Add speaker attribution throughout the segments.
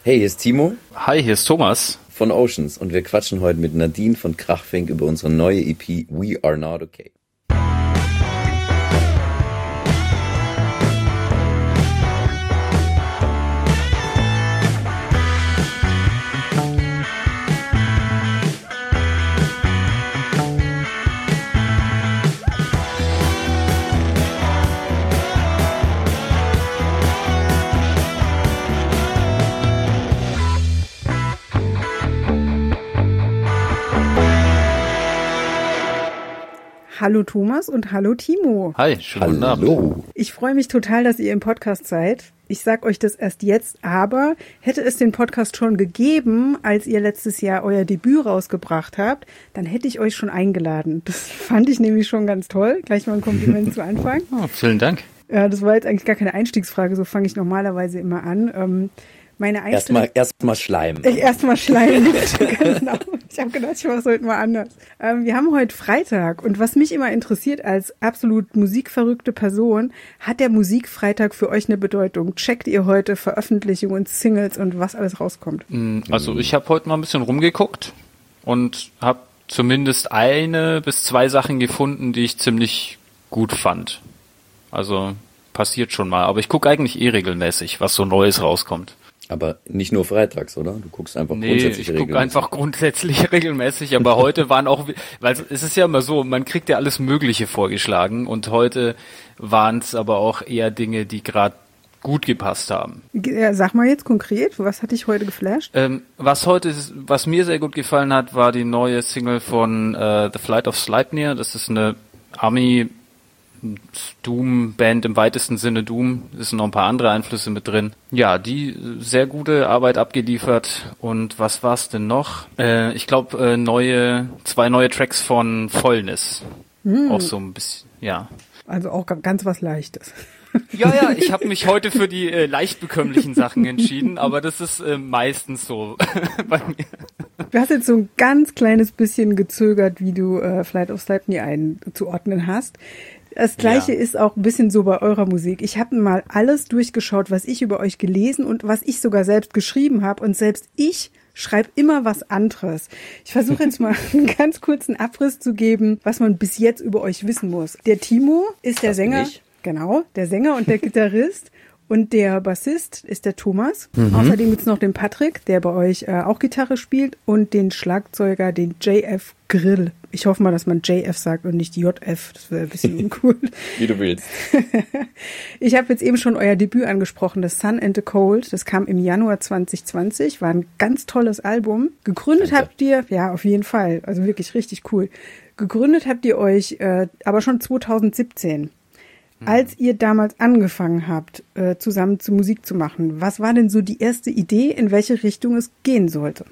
Speaker 1: Hey, hier ist Timo.
Speaker 2: Hi, hier ist Thomas.
Speaker 1: Von Oceans und wir quatschen heute mit Nadine von Krachfink über unsere neue EP We Are Not Okay.
Speaker 3: Hallo Thomas und hallo Timo.
Speaker 2: Hi, schönen guten Abend.
Speaker 3: Ich freue mich total, dass ihr im Podcast seid. Ich sag euch das erst jetzt, aber hätte es den Podcast schon gegeben, als ihr letztes Jahr euer Debüt rausgebracht habt, dann hätte ich euch schon eingeladen. Das fand ich nämlich schon ganz toll. Gleich mal ein Kompliment zu Anfang.
Speaker 2: Oh, vielen Dank.
Speaker 3: Ja, das war jetzt eigentlich gar keine Einstiegsfrage, so fange ich normalerweise immer an.
Speaker 1: Erstmal Schleim.
Speaker 3: Erstmal Schleim. Genau. Ich habe gedacht, ich mache es heute mal anders. Wir haben heute Freitag und was mich immer interessiert als absolut musikverrückte Person, hat der Musikfreitag für euch eine Bedeutung? Checkt ihr heute Veröffentlichungen, Singles und was alles rauskommt?
Speaker 2: Also ich habe heute mal ein bisschen rumgeguckt und habe zumindest 1 bis 2 Sachen gefunden, die ich ziemlich gut fand. Also passiert schon mal, aber ich gucke eigentlich regelmäßig, was so Neues rauskommt.
Speaker 1: Aber nicht nur freitags, oder? Du guckst einfach grundsätzlich regelmäßig.
Speaker 2: Ich gucke einfach grundsätzlich regelmäßig, aber heute waren auch, weil es ist ja immer so, man kriegt ja alles Mögliche vorgeschlagen und heute waren es aber auch eher Dinge, die gerade gut gepasst haben.
Speaker 3: Ja, sag mal jetzt konkret, was hat dich heute geflasht?
Speaker 2: Was mir sehr gut gefallen hat, war die neue Single von The Flight of Sleipnir. Das ist eine Doom-Band im weitesten Sinne Doom. Es sind noch ein paar andere Einflüsse mit drin. Ja, die sehr gute Arbeit abgeliefert. Und was war's denn noch? Ich glaube, 2 neue Tracks von Fäulnis. Auch so ein bisschen, ja.
Speaker 3: Also auch ganz was Leichtes.
Speaker 2: Ja, ich habe mich heute für die leicht bekömmlichen Sachen entschieden, aber das ist meistens so bei mir.
Speaker 3: Du hast jetzt so ein ganz kleines bisschen gezögert, wie du Flight of Sleipnir einzuordnen hast. Das Gleiche ist auch ein bisschen so bei eurer Musik. Ich habe mal alles durchgeschaut, was ich über euch gelesen und was ich sogar selbst geschrieben habe. Und selbst ich schreibe immer was anderes. Ich versuche jetzt mal einen ganz kurzen Abriss zu geben, was man bis jetzt über euch wissen muss. Der Timo ist der Sänger. Genau, der Sänger und der Gitarrist. Und der Bassist ist der Thomas. Außerdem gibt's noch den Patrick, der bei euch auch Gitarre spielt. Und den Schlagzeuger, den JF Grill. Ich hoffe mal, dass man JF sagt und nicht JF. Das wäre ein bisschen uncool.
Speaker 1: Wie du willst.
Speaker 3: Ich habe jetzt eben schon euer Debüt angesprochen, das Sun and the Cold. Das kam im Januar 2020. War ein ganz tolles Album. Gegründet habt ihr, ja, auf jeden Fall. Also wirklich richtig cool. Gegründet habt ihr euch aber schon 2017. Als ihr damals angefangen habt, zusammen zu Musik zu machen, was war denn so die erste Idee, in welche Richtung es gehen sollte?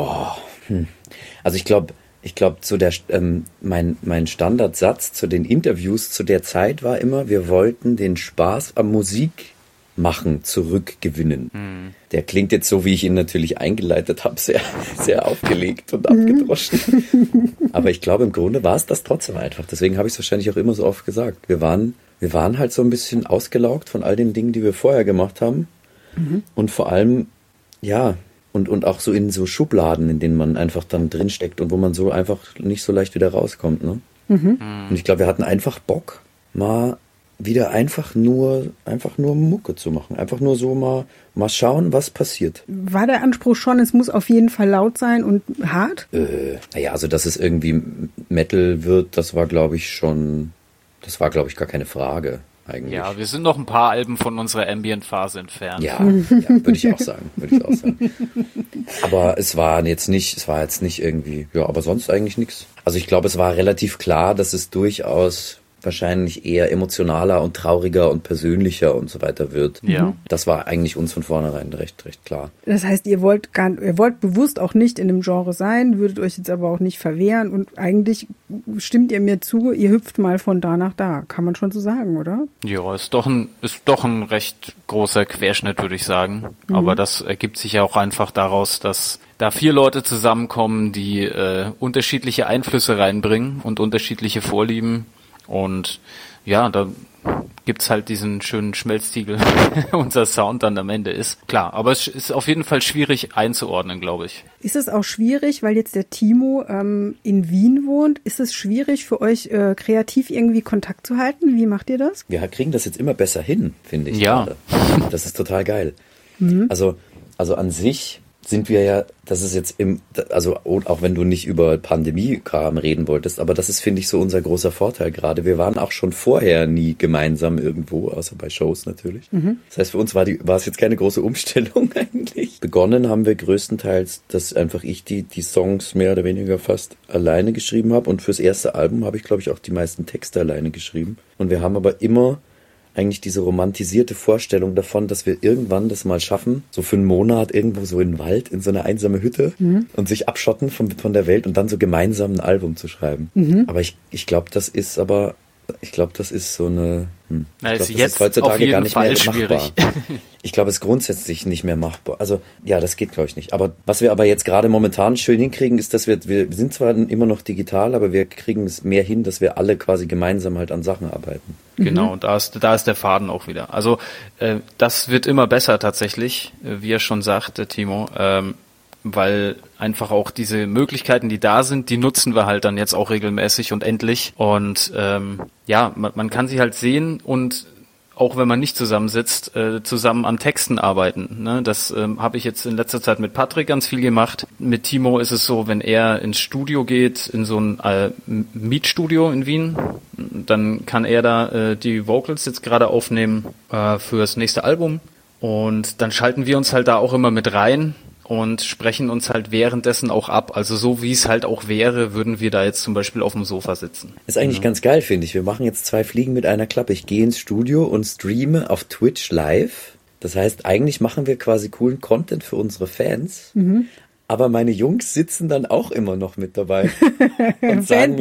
Speaker 1: Also ich glaube, so mein Standardsatz zu den Interviews zu der Zeit war immer, wir wollten den Spaß am Musikmachen zurückgewinnen. Der klingt jetzt so, wie ich ihn natürlich eingeleitet habe, sehr, sehr aufgelegt und abgedroschen. Aber ich glaube, im Grunde war es das trotzdem einfach. Deswegen habe ich es wahrscheinlich auch immer so oft gesagt. Wir waren halt so ein bisschen ausgelaugt von all den Dingen, die wir vorher gemacht haben. Und vor allem, ja, und auch so in so Schubladen, in denen man einfach dann drinsteckt und wo man so einfach nicht so leicht wieder rauskommt. Ne? Und ich glaube, wir hatten einfach Bock, mal wieder einfach nur Mucke zu machen. Einfach nur so mal schauen, was passiert.
Speaker 3: War der Anspruch schon, es muss auf jeden Fall laut sein und hart?
Speaker 1: Naja, also dass es irgendwie Metal wird, das war, glaube ich, gar keine Frage eigentlich.
Speaker 2: Ja, wir sind noch ein paar Alben von unserer Ambient-Phase entfernt.
Speaker 1: Ja, würde ich auch sagen. Aber es war jetzt nicht irgendwie, ja, aber sonst eigentlich nichts. Also ich glaube, es war relativ klar, dass es durchaus wahrscheinlich eher emotionaler und trauriger und persönlicher und so weiter wird.
Speaker 2: Ja.
Speaker 1: Das war eigentlich uns von vornherein recht klar.
Speaker 3: Das heißt, ihr wollt bewusst auch nicht in dem Genre sein, würdet euch jetzt aber auch nicht verwehren und eigentlich stimmt ihr mir zu, ihr hüpft mal von da nach da. Kann man schon so sagen, oder?
Speaker 2: Ja, ist doch ein recht großer Querschnitt, würde ich sagen. Aber das ergibt sich ja auch einfach daraus, dass da 4 Leute zusammenkommen, die unterschiedliche Einflüsse reinbringen und unterschiedliche Vorlieben. Und ja, da gibt's halt diesen schönen Schmelztiegel, unser Sound dann am Ende ist. Klar, aber es ist auf jeden Fall schwierig einzuordnen, glaube ich.
Speaker 3: Ist es auch schwierig, weil jetzt der Timo in Wien wohnt, ist es schwierig für euch kreativ irgendwie Kontakt zu halten? Wie macht ihr das?
Speaker 1: Wir kriegen das jetzt immer besser hin, finde ich.
Speaker 2: Ja.
Speaker 1: Gerade. Das ist total geil. Also an sich sind wir ja, das ist jetzt also auch wenn du nicht über Pandemie-Kram reden wolltest, aber das ist, finde ich, so unser großer Vorteil gerade. Wir waren auch schon vorher nie gemeinsam irgendwo, außer bei Shows natürlich. Das heißt, für uns war es jetzt keine große Umstellung eigentlich. Begonnen haben wir größtenteils, dass einfach ich die Songs mehr oder weniger fast alleine geschrieben habe, und fürs erste Album habe ich, glaube ich, auch die meisten Texte alleine geschrieben. Und wir haben aber immer eigentlich diese romantisierte Vorstellung davon, dass wir irgendwann das mal schaffen, so für einen Monat irgendwo so in den Wald, in so eine einsame Hütte und sich abschotten von der Welt und dann so gemeinsam ein Album zu schreiben. Aber ich glaube, das ist so eine...
Speaker 2: Das ist heutzutage auf jeden gar nicht Fall mehr schwierig.
Speaker 1: Machbar. Ich glaube, es ist grundsätzlich nicht mehr machbar. Also, ja, das geht, glaube ich, nicht. Aber was wir aber jetzt gerade momentan schön hinkriegen, ist, dass wir sind zwar immer noch digital, aber wir kriegen es mehr hin, dass wir alle quasi gemeinsam halt an Sachen arbeiten.
Speaker 2: Genau, da ist der Faden auch wieder. Also, das wird immer besser tatsächlich, wie er schon sagt, der Timo, weil einfach auch diese Möglichkeiten, die da sind, die nutzen wir halt dann jetzt auch regelmäßig und endlich. Und man kann sie halt sehen und auch wenn man nicht zusammensitzt, zusammen an Texten arbeiten. Ne? Das habe ich jetzt in letzter Zeit mit Patrick ganz viel gemacht. Mit Timo ist es so, wenn er ins Studio geht, in so ein Mietstudio in Wien, dann kann er da die Vocals jetzt gerade aufnehmen fürs nächste Album. Und dann schalten wir uns halt da auch immer mit rein und sprechen uns halt währenddessen auch ab. Also so wie es halt auch wäre, würden wir da jetzt zum Beispiel auf dem Sofa sitzen.
Speaker 1: Ist eigentlich ganz geil, finde ich. Wir machen jetzt 2 Fliegen mit einer Klappe. Ich gehe ins Studio und streame auf Twitch live. Das heißt, eigentlich machen wir quasi coolen Content für unsere Fans. Aber meine Jungs sitzen dann auch immer noch mit dabei und sagen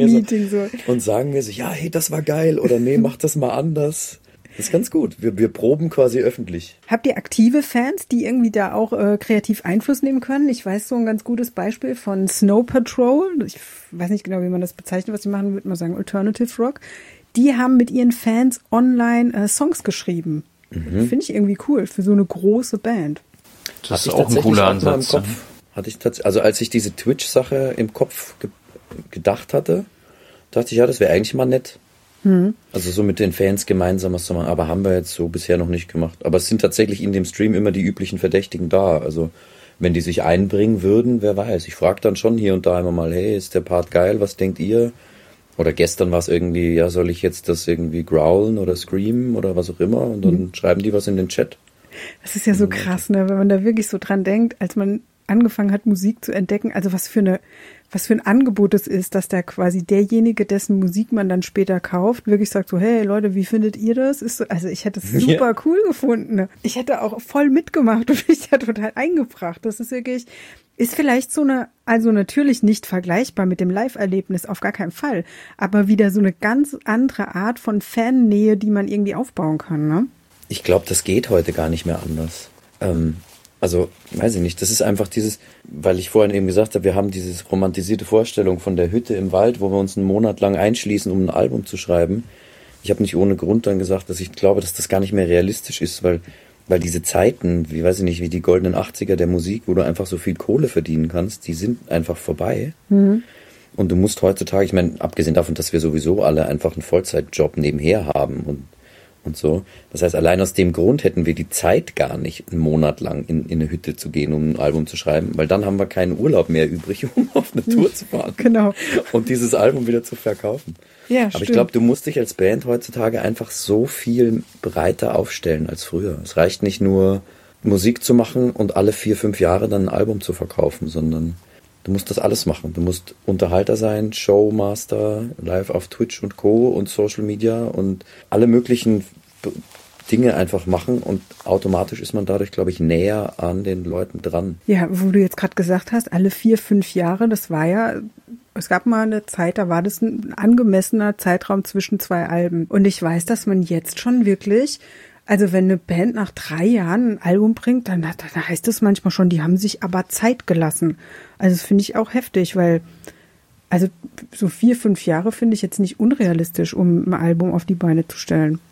Speaker 1: mir so, ja, hey, das war geil, oder nee, mach das mal anders. Das ist ganz gut. Wir proben quasi öffentlich.
Speaker 3: Habt ihr aktive Fans, die irgendwie da auch kreativ Einfluss nehmen können? Ich weiß so ein ganz gutes Beispiel von Snow Patrol. Ich weiß nicht genau, wie man das bezeichnet, was sie machen, würde man sagen Alternative Rock. Die haben mit ihren Fans online Songs geschrieben. Finde ich irgendwie cool für so eine große Band.
Speaker 2: Das ist auch ein cooler Ansatz.
Speaker 1: Also als ich diese Twitch-Sache im Kopf gedacht hatte, dachte ich, ja, das wäre eigentlich mal nett. Also so mit den Fans gemeinsam was zu machen, aber haben wir jetzt so bisher noch nicht gemacht. Aber es sind tatsächlich in dem Stream immer die üblichen Verdächtigen da. Also wenn die sich einbringen würden, wer weiß. Ich frage dann schon hier und da immer mal, hey, ist der Part geil, was denkt ihr? Oder gestern war es irgendwie, ja, soll ich jetzt das irgendwie growlen oder screamen oder was auch immer? Und dann schreiben die was in den Chat.
Speaker 3: Das ist ja so krass, ne, wenn man da wirklich so dran denkt, als man angefangen hat, Musik zu entdecken, also was für ein Angebot es ist, dass da quasi derjenige, dessen Musik man dann später kauft, wirklich sagt so, hey Leute, wie findet ihr das? Also ich hätte es super cool gefunden. Ne? Ich hätte auch voll mitgemacht und mich da total eingebracht. Das ist wirklich, ist vielleicht so eine, also natürlich nicht vergleichbar mit dem Live-Erlebnis, auf gar keinen Fall, aber wieder so eine ganz andere Art von Fannähe, die man irgendwie aufbauen kann, ne?
Speaker 1: Ich glaube, das geht heute gar nicht mehr anders. Also, weiß ich nicht, das ist einfach dieses, weil ich vorhin eben gesagt habe, wir haben diese romantisierte Vorstellung von der Hütte im Wald, wo wir uns einen Monat lang einschließen, um ein Album zu schreiben. Ich habe nicht ohne Grund dann gesagt, dass ich glaube, dass das gar nicht mehr realistisch ist, weil diese Zeiten, wie weiß ich nicht, wie die goldenen 80er der Musik, wo du einfach so viel Kohle verdienen kannst, die sind einfach vorbei. Und du musst heutzutage, ich meine, abgesehen davon, dass wir sowieso alle einfach einen Vollzeitjob nebenher haben und so. Das heißt, allein aus dem Grund hätten wir die Zeit gar nicht, einen Monat lang in eine Hütte zu gehen, um ein Album zu schreiben, weil dann haben wir keinen Urlaub mehr übrig, um auf eine Tour zu fahren.
Speaker 3: Genau.
Speaker 1: Und dieses Album wieder zu verkaufen.
Speaker 3: Ja,
Speaker 1: aber ich glaube, du musst dich als Band heutzutage einfach so viel breiter aufstellen als früher. Es reicht nicht nur, Musik zu machen und alle 4-5 Jahre dann ein Album zu verkaufen, sondern du musst das alles machen. Du musst Unterhalter sein, Showmaster, live auf Twitch und Co. und Social Media und alle möglichen Dinge einfach machen und automatisch ist man dadurch, glaube ich, näher an den Leuten dran.
Speaker 3: Ja, wo du jetzt gerade gesagt hast, alle 4-5 Jahre, das war ja, es gab mal eine Zeit, da war das ein angemessener Zeitraum zwischen 2 Alben. Und ich weiß, dass man jetzt schon wirklich, also wenn eine Band nach 3 Jahren ein Album bringt, dann heißt es manchmal schon, die haben sich aber Zeit gelassen. Also das finde ich auch heftig, weil also so 4-5 Jahre finde ich jetzt nicht unrealistisch, um ein Album auf die Beine zu stellen.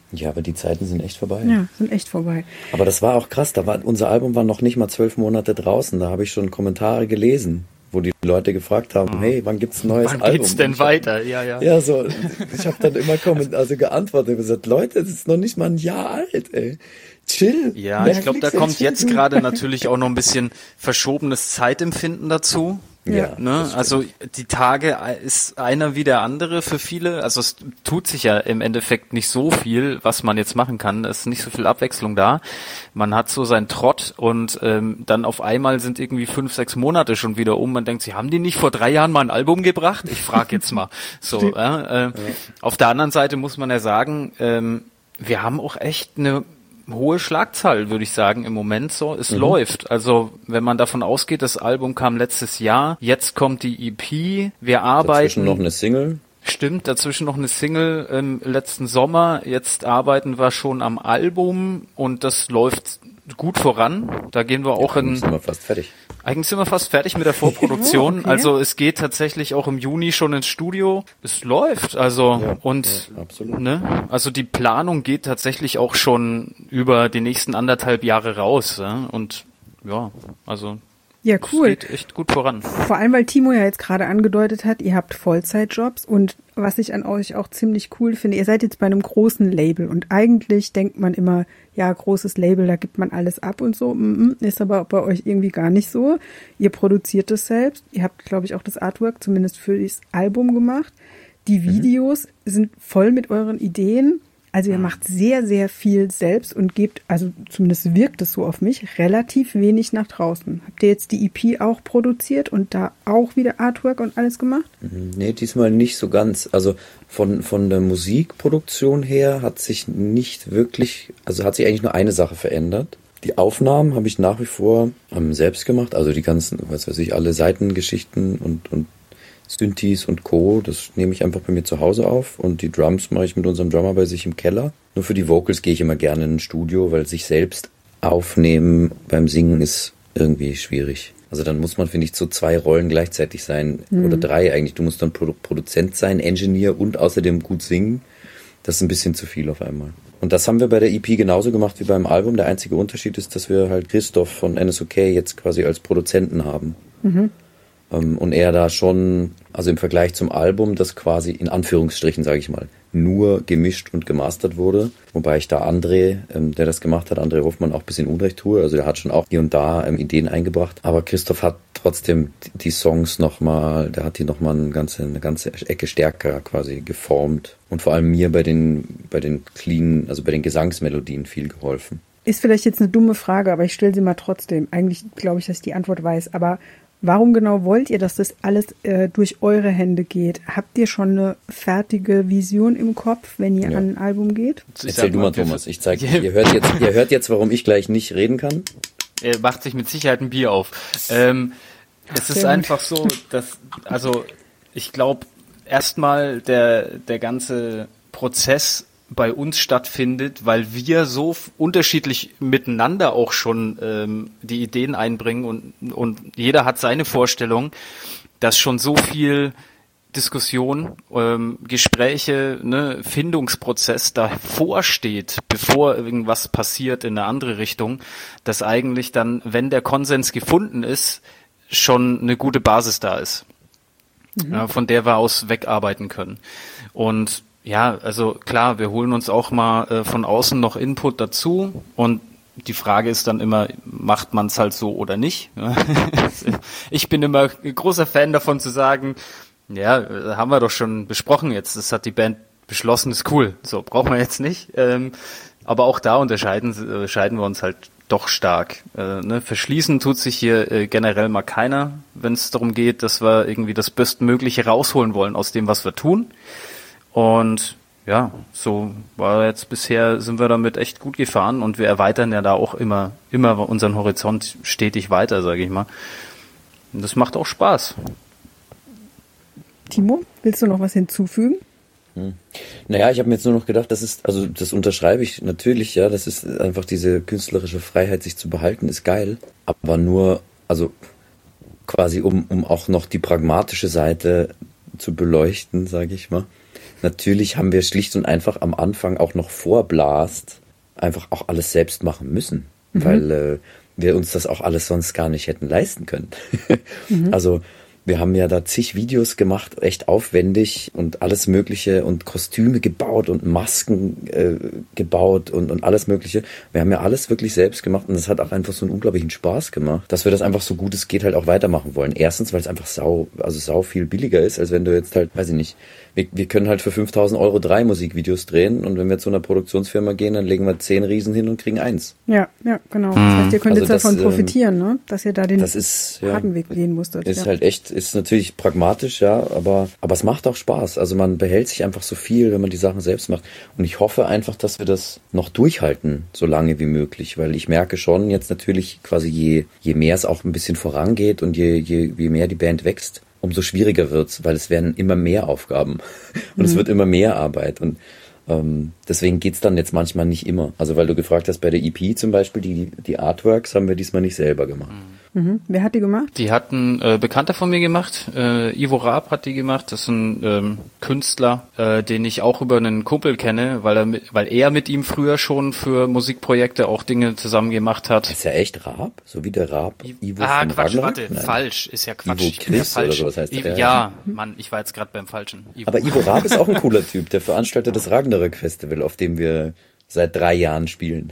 Speaker 1: Ja, aber die Zeiten sind echt vorbei.
Speaker 3: Ja, sind echt vorbei.
Speaker 1: Aber das war auch krass. Unser Album war noch nicht mal 12 Monate draußen. Da habe ich schon Kommentare gelesen, wo die Leute gefragt haben, hey, wann gibt's ein neues Album?
Speaker 2: Wann geht's denn weiter? Ja.
Speaker 1: Ja, so. Ich habe dann immer geantwortet und gesagt, Leute, das ist noch nicht mal ein Jahr alt, ey. Chill.
Speaker 2: Ja, ich glaube, da kommt jetzt gerade natürlich auch noch ein bisschen verschobenes Zeitempfinden dazu.
Speaker 1: Ja.
Speaker 2: Ne? Also die Tage ist einer wie der andere für viele. Also es tut sich ja im Endeffekt nicht so viel, was man jetzt machen kann. Es ist nicht so viel Abwechslung da. Man hat so seinen Trott und dann auf einmal sind irgendwie 5, 6 Monate schon wieder um. Man denkt, sie haben die nicht vor 3 Jahren mal ein Album gebracht? Ich frage jetzt mal. So. Auf der anderen Seite muss man ja sagen, wir haben auch echt eine hohe Schlagzahl, würde ich sagen, im Moment so. Es läuft. Also, wenn man davon ausgeht, das Album kam letztes Jahr, jetzt kommt die EP, wir arbeiten.
Speaker 1: Dazwischen noch eine Single.
Speaker 2: Stimmt, dazwischen noch eine Single im letzten Sommer. Jetzt arbeiten wir schon am Album und das läuft gut voran. Da gehen wir auch
Speaker 1: Eigentlich sind wir fast fertig.
Speaker 2: Eigentlich sind wir fast fertig mit der Vorproduktion.
Speaker 3: Okay.
Speaker 2: Also es geht tatsächlich auch im Juni schon ins Studio. Es läuft. Also
Speaker 1: absolut.
Speaker 2: Ne? Also die Planung geht tatsächlich auch schon über die nächsten 1,5 Jahre raus. Ja? Und ja, also
Speaker 3: Ja, cool.
Speaker 2: es geht echt gut voran.
Speaker 3: Vor allem, weil Timo ja jetzt gerade angedeutet hat, ihr habt Vollzeitjobs und was ich an euch auch ziemlich cool finde, ihr seid jetzt bei einem großen Label und eigentlich denkt man immer, ja, großes Label, da gibt man alles ab und so, ist aber bei euch irgendwie gar nicht so. Ihr produziert es selbst, ihr habt, glaube ich, auch das Artwork zumindest für das Album gemacht. Die Videos sind voll mit euren Ideen. Also ihr macht sehr, sehr viel selbst und gebt, also zumindest wirkt es so auf mich, relativ wenig nach draußen. Habt ihr jetzt die EP auch produziert und da auch wieder Artwork und alles gemacht?
Speaker 1: Nee, diesmal nicht so ganz. Also von der Musikproduktion her hat sich nicht wirklich, also hat sich eigentlich nur eine Sache verändert. Die Aufnahmen habe ich nach wie vor selbst gemacht, also die ganzen, was weiß ich, alle Seitengeschichten und Synthes und Co., das nehme ich einfach bei mir zu Hause auf und die Drums mache ich mit unserem Drummer bei sich im Keller. Nur für die Vocals gehe ich immer gerne in ein Studio, weil sich selbst aufnehmen beim Singen ist irgendwie schwierig. Also dann muss man, finde ich, so 2 Rollen gleichzeitig sein oder 3 eigentlich. Du musst dann Produzent sein, Engineer und außerdem gut singen. Das ist ein bisschen zu viel auf einmal. Und das haben wir bei der EP genauso gemacht wie beim Album. Der einzige Unterschied ist, dass wir halt Christoph von NSOK jetzt quasi als Produzenten haben. Und er da schon, also im Vergleich zum Album, das quasi in Anführungsstrichen, sage ich mal, nur gemischt und gemastert wurde. Wobei ich da André, der das gemacht hat, André Hoffmann, auch ein bisschen Unrecht tue. Also der hat schon auch hier und da Ideen eingebracht. Aber Christoph hat trotzdem die Songs nochmal, der hat die nochmal eine ganze Ecke stärker quasi geformt. Und vor allem mir bei den clean, also bei den Gesangsmelodien viel geholfen.
Speaker 3: Ist vielleicht jetzt eine dumme Frage, aber ich stelle sie mal trotzdem. Eigentlich glaube ich, dass ich die Antwort weiß, aber warum genau wollt ihr, dass das alles durch eure Hände geht? Habt ihr schon eine fertige Vision im Kopf, wenn ihr an ein Album geht?
Speaker 1: Erzähl du mal, Thomas. Ich zeige, ihr hört jetzt, warum ich gleich nicht reden kann.
Speaker 2: Er macht sich mit Sicherheit ein Bier auf. Es ist einfach so, dass, also ich glaube, erstmal der ganze Prozess bei uns stattfindet, weil wir so unterschiedlich miteinander auch schon die Ideen einbringen und jeder hat seine Vorstellung, dass schon so viel Diskussion, Gespräche, ne, Findungsprozess davor steht, bevor irgendwas passiert in eine andere Richtung, dass eigentlich dann, wenn der Konsens gefunden ist, schon eine gute Basis da ist, von der wir aus wegarbeiten können. Und ja, also klar, wir holen uns auch mal von außen noch Input dazu und die Frage ist dann immer, macht man es halt so oder nicht? Ich bin immer ein großer Fan davon zu sagen, ja, haben wir doch schon besprochen jetzt, das hat die Band beschlossen, ist cool, so brauchen wir jetzt nicht. Aber auch da unterscheiden wir uns halt doch stark. Verschließen tut sich hier generell mal keiner, wenn es darum geht, dass wir irgendwie das Bestmögliche rausholen wollen aus dem, was wir tun. Und ja, so war jetzt bisher, sind wir damit echt gut gefahren und wir erweitern ja da auch immer unseren Horizont stetig weiter, sage ich mal. Und das macht auch Spaß.
Speaker 3: Timo, willst du noch was hinzufügen?
Speaker 1: Naja, ich habe mir jetzt nur noch gedacht, das unterschreibe ich natürlich, ja, das ist einfach diese künstlerische Freiheit, sich zu behalten, ist geil, aber nur, also quasi um auch noch die pragmatische Seite zu beleuchten, sage ich mal. natürlich haben wir schlicht und einfach am Anfang auch noch vor Blast einfach auch alles selbst machen müssen, weil wir uns das auch alles sonst gar nicht hätten leisten können. Also wir haben ja da zig Videos gemacht, echt aufwendig und alles Mögliche und Kostüme gebaut und Masken gebaut und alles Mögliche. Wir haben ja alles wirklich selbst gemacht und das hat auch einfach so einen unglaublichen Spaß gemacht, dass wir das einfach so gut es geht halt auch weitermachen wollen. Erstens, weil es einfach sau viel billiger ist, als wenn du jetzt halt, weiß ich nicht, wir können halt für 5.000 Euro 3 Musikvideos drehen und wenn wir zu einer Produktionsfirma gehen, dann legen wir 10 Riesen hin und kriegen 1.
Speaker 3: Ja, genau. Das heißt, ihr könnt jetzt davon profitieren, ne? Dass ihr da den harten Weg gehen musstet.
Speaker 1: Ist halt echt, ist natürlich pragmatisch, ja, aber es macht auch Spaß. Also man behält sich einfach so viel, wenn man die Sachen selbst macht. Und ich hoffe einfach, dass wir das noch durchhalten, so lange wie möglich, weil ich merke schon jetzt natürlich quasi je mehr es auch ein bisschen vorangeht und je mehr die Band wächst, umso schwieriger wird's, weil es werden immer mehr Aufgaben und es wird immer mehr Arbeit und deswegen geht's dann jetzt manchmal nicht immer. Also weil du gefragt hast, bei der EP zum Beispiel, die Artworks haben wir diesmal nicht selber gemacht.
Speaker 3: Wer hat die gemacht?
Speaker 2: Die hatten Bekannter von mir gemacht. Ivo Raab hat die gemacht. Das ist ein Künstler, den ich auch über einen Kumpel kenne, weil er mit ihm früher schon für Musikprojekte auch Dinge zusammen gemacht hat.
Speaker 1: Ist ja echt Raab? So wie der Raab?
Speaker 2: Ivo von Quatsch, warte, Nein. Falsch. Ist ja Quatsch.
Speaker 1: Ivo Chris oder sowas heißt der.
Speaker 2: Ja, Mann, ich war jetzt gerade beim Falschen.
Speaker 1: Aber Ivo Raab ist auch ein cooler Typ. Der Veranstalter des Ragnarök-Festival, auf dem wir seit 3 Jahren spielen.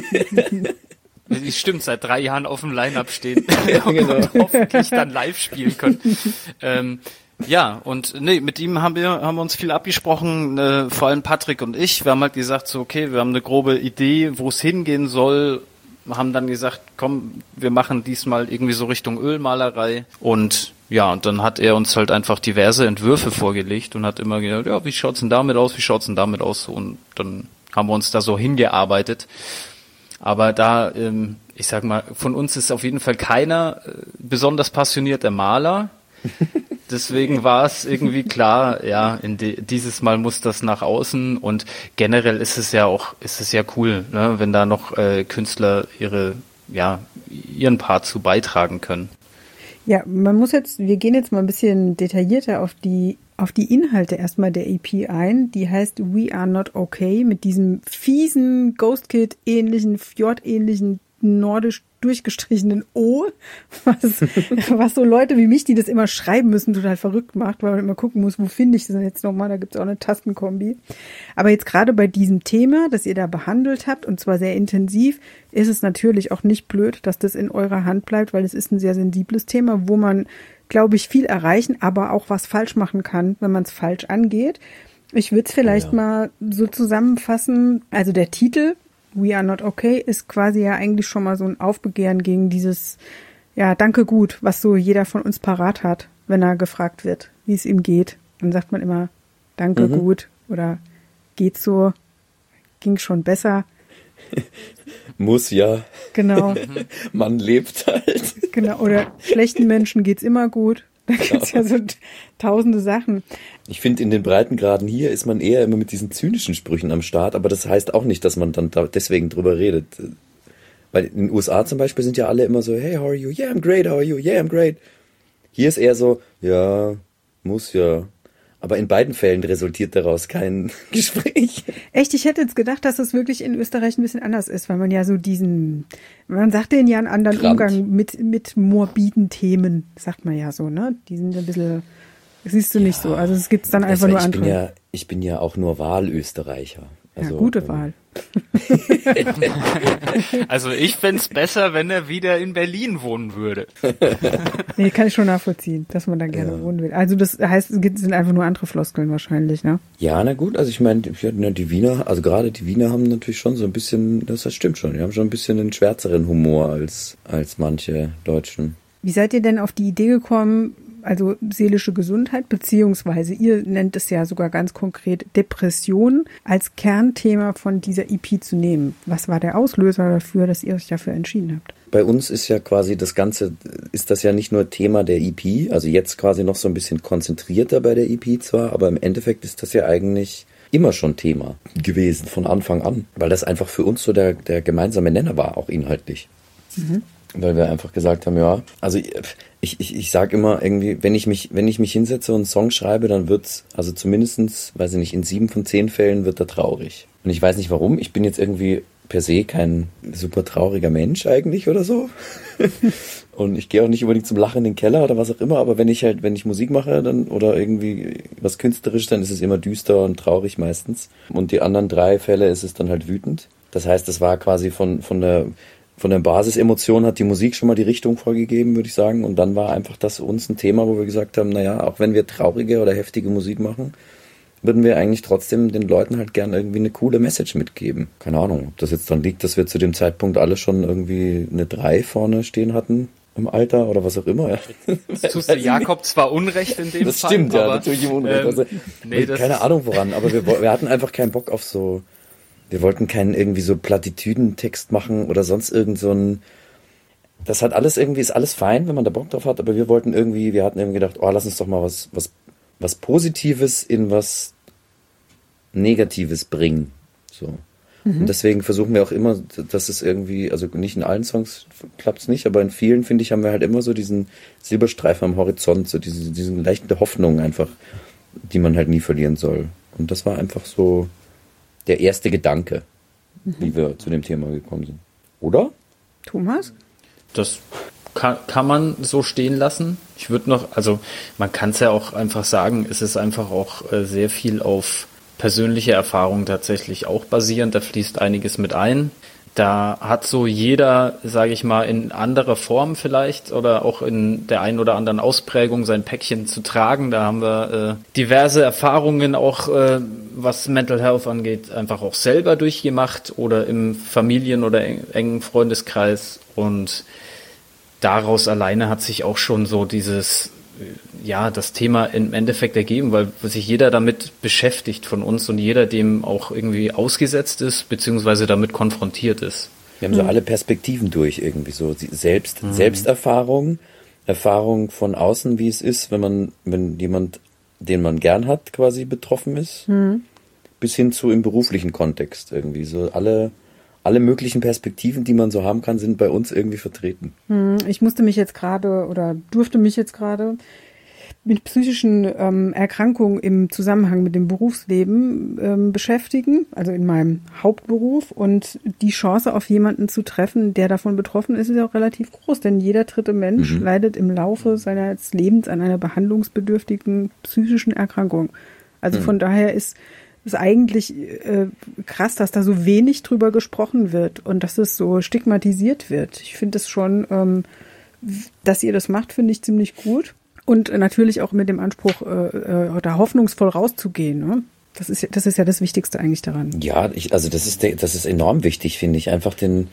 Speaker 2: Stimmt, seit 3 Jahren auf dem Line-Up stehen und hoffentlich dann live spielen können. Mit ihm haben wir uns viel abgesprochen, vor allem Patrick und ich. Wir haben halt gesagt, so okay, wir haben eine grobe Idee, wo es hingehen soll. Haben dann gesagt, komm, wir machen diesmal irgendwie so Richtung Ölmalerei. Und dann hat er uns halt einfach diverse Entwürfe vorgelegt und hat immer gesagt, ja, wie schaut's denn damit aus, und dann haben wir uns da so hingearbeitet. Aber da, ich sag mal, von uns ist auf jeden Fall keiner besonders passionierter Maler. Deswegen war es irgendwie klar, ja, dieses Mal muss das nach außen und generell ist es ja cool, ne, wenn da noch Künstler ihren Part zu beitragen können.
Speaker 3: Ja, wir gehen jetzt mal ein bisschen detaillierter auf die Inhalte erstmal der EP ein. Die heißt We Are Not Okay mit diesem fiesen Ghostkid-ähnlichen, Fjord-ähnlichen, nordisch durchgestrichenen O, was so Leute wie mich, die das immer schreiben müssen, total verrückt macht, weil man immer gucken muss, wo finde ich das denn jetzt nochmal, da gibt's auch eine Tastenkombi. Aber jetzt gerade bei diesem Thema, das ihr da behandelt habt, und zwar sehr intensiv, ist es natürlich auch nicht blöd, dass das in eurer Hand bleibt, weil es ist ein sehr sensibles Thema, wo man, glaube ich, viel erreichen, aber auch was falsch machen kann, wenn man es falsch angeht. Ich würde es vielleicht mal so zusammenfassen, also der Titel We Are Not Okay ist quasi ja eigentlich schon mal so ein Aufbegehren gegen dieses, ja, danke gut, was so jeder von uns parat hat, wenn er gefragt wird, wie es ihm geht. Dann sagt man immer, danke gut oder geht so, ging schon besser.
Speaker 1: Muss ja.
Speaker 3: Genau.
Speaker 1: Man lebt halt.
Speaker 3: Genau, oder schlechten Menschen geht's immer gut. Da gibt's ja so tausende Sachen.
Speaker 1: Ich finde, in den Breitengraden hier ist man eher immer mit diesen zynischen Sprüchen am Start, aber das heißt auch nicht, dass man dann da deswegen drüber redet. Weil in den USA zum Beispiel sind ja alle immer so, hey, how are you? Yeah, I'm great, how are you? Yeah, I'm great. Hier ist eher so, ja, muss ja. Aber in beiden Fällen resultiert daraus kein Gespräch.
Speaker 3: Echt? Ich hätte jetzt gedacht, dass es wirklich in Österreich ein bisschen anders ist, weil man ja so man sagt denen ja einen anderen Umgang mit morbiden Themen, sagt man ja so, ne? Die sind ein bisschen, das siehst du nicht so. Also es gibt's dann einfach nur andere.
Speaker 1: Ich bin ja auch nur Wahlösterreicher. Also,
Speaker 3: ja, gute Wahl.
Speaker 2: Also ich fänd's besser, wenn er wieder in Berlin wohnen würde.
Speaker 3: Nee, kann ich schon nachvollziehen, dass man da gerne wohnen will. Also das heißt, es sind einfach nur andere Floskeln wahrscheinlich, ne?
Speaker 1: Ja, na gut, also ich meine, die Wiener, also gerade die Wiener haben natürlich schon so ein bisschen, das stimmt schon, die haben schon ein bisschen einen schwärzeren Humor als manche Deutschen.
Speaker 3: Wie seid ihr denn auf die Idee gekommen, also seelische Gesundheit, beziehungsweise ihr nennt es ja sogar ganz konkret Depression als Kernthema von dieser EP zu nehmen? Was war der Auslöser dafür, dass ihr euch dafür entschieden habt?
Speaker 1: Bei uns ist ja quasi das Ganze, ist das ja nicht nur Thema der EP, also jetzt quasi noch so ein bisschen konzentrierter bei der EP zwar, aber im Endeffekt ist das ja eigentlich immer schon Thema gewesen von Anfang an, weil das einfach für uns so der gemeinsame Nenner war, auch inhaltlich. Weil wir einfach gesagt haben, ja, also Ich sag immer irgendwie, wenn ich mich hinsetze und einen Song schreibe, dann wird's, also zumindestens, weiß ich nicht, in 7 von 10 Fällen wird er traurig. Und ich weiß nicht warum, ich bin jetzt irgendwie per se kein super trauriger Mensch eigentlich oder so. Und ich gehe auch nicht unbedingt zum Lachen in den Keller oder was auch immer, aber wenn ich Musik mache dann oder irgendwie was Künstlerisches, dann ist es immer düster und traurig meistens. Und die anderen 3 Fälle ist es dann halt wütend. Das heißt, das war quasi von der Basisemotion hat die Musik schon mal die Richtung vorgegeben, würde ich sagen. Und dann war einfach das uns ein Thema, wo wir gesagt haben, naja, auch wenn wir traurige oder heftige Musik machen, würden wir eigentlich trotzdem den Leuten halt gern irgendwie eine coole Message mitgeben. Keine Ahnung, ob das jetzt dran liegt, dass wir zu dem Zeitpunkt alle schon irgendwie eine 3 vorne stehen hatten im Alter oder was auch immer. Ja.
Speaker 2: Das tust du Jakob zwar Unrecht in dem
Speaker 1: das
Speaker 2: Fall.
Speaker 1: Das stimmt, ja, natürlich im Unrecht. Also, keine Ahnung woran, aber wir hatten einfach keinen Bock auf so, wir wollten keinen irgendwie so Plattitüdentext machen oder sonst irgend so ein, das hat alles irgendwie, ist alles fein, wenn man da Bock drauf hat, aber wir hatten irgendwie gedacht, oh, lass uns doch mal was Positives in was Negatives bringen. So. Und deswegen versuchen wir auch immer, dass es irgendwie, also nicht in allen Songs klappt es nicht, aber in vielen, finde ich, haben wir halt immer so diesen Silberstreifen am Horizont, so diese leichte Hoffnung einfach, die man halt nie verlieren soll. Und das war einfach so der erste Gedanke, wie wir zu dem Thema gekommen sind. Oder?
Speaker 3: Thomas?
Speaker 2: Das kann man so stehen lassen. Ich würde noch, also man kann es ja auch einfach sagen, es ist einfach auch sehr viel auf persönliche Erfahrung tatsächlich auch basierend. Da fließt einiges mit ein. Da hat so jeder, sage ich mal, in anderer Form vielleicht oder auch in der einen oder anderen Ausprägung sein Päckchen zu tragen. Da haben wir diverse Erfahrungen auch, was Mental Health angeht, einfach auch selber durchgemacht oder im Familien- oder engen Freundeskreis. Und daraus alleine hat sich auch schon so das Thema im Endeffekt ergeben, weil sich jeder damit beschäftigt von uns und jeder dem auch irgendwie ausgesetzt ist, beziehungsweise damit konfrontiert ist.
Speaker 1: Wir haben so alle Perspektiven durch irgendwie so. Selbsterfahrung, Erfahrung von außen, wie es ist, wenn jemand, den man gern hat, quasi betroffen ist, bis hin zu im beruflichen Kontext irgendwie. So alle möglichen Perspektiven, die man so haben kann, sind bei uns irgendwie vertreten.
Speaker 3: Ich durfte mich jetzt gerade mit psychischen Erkrankungen im Zusammenhang mit dem Berufsleben beschäftigen, also in meinem Hauptberuf. Und die Chance, auf jemanden zu treffen, der davon betroffen ist, ist ja auch relativ groß, denn jeder dritte Mensch leidet im Laufe seines Lebens an einer behandlungsbedürftigen psychischen Erkrankung. Also von daher ist eigentlich krass, dass da so wenig drüber gesprochen wird und dass es so stigmatisiert wird. Ich finde es schon, dass ihr das macht, finde ich ziemlich gut. Und natürlich auch mit dem Anspruch, da hoffnungsvoll rauszugehen. Ne? Das ist ja das Wichtigste eigentlich daran.
Speaker 1: Ja, das ist enorm wichtig, finde ich. Einfach den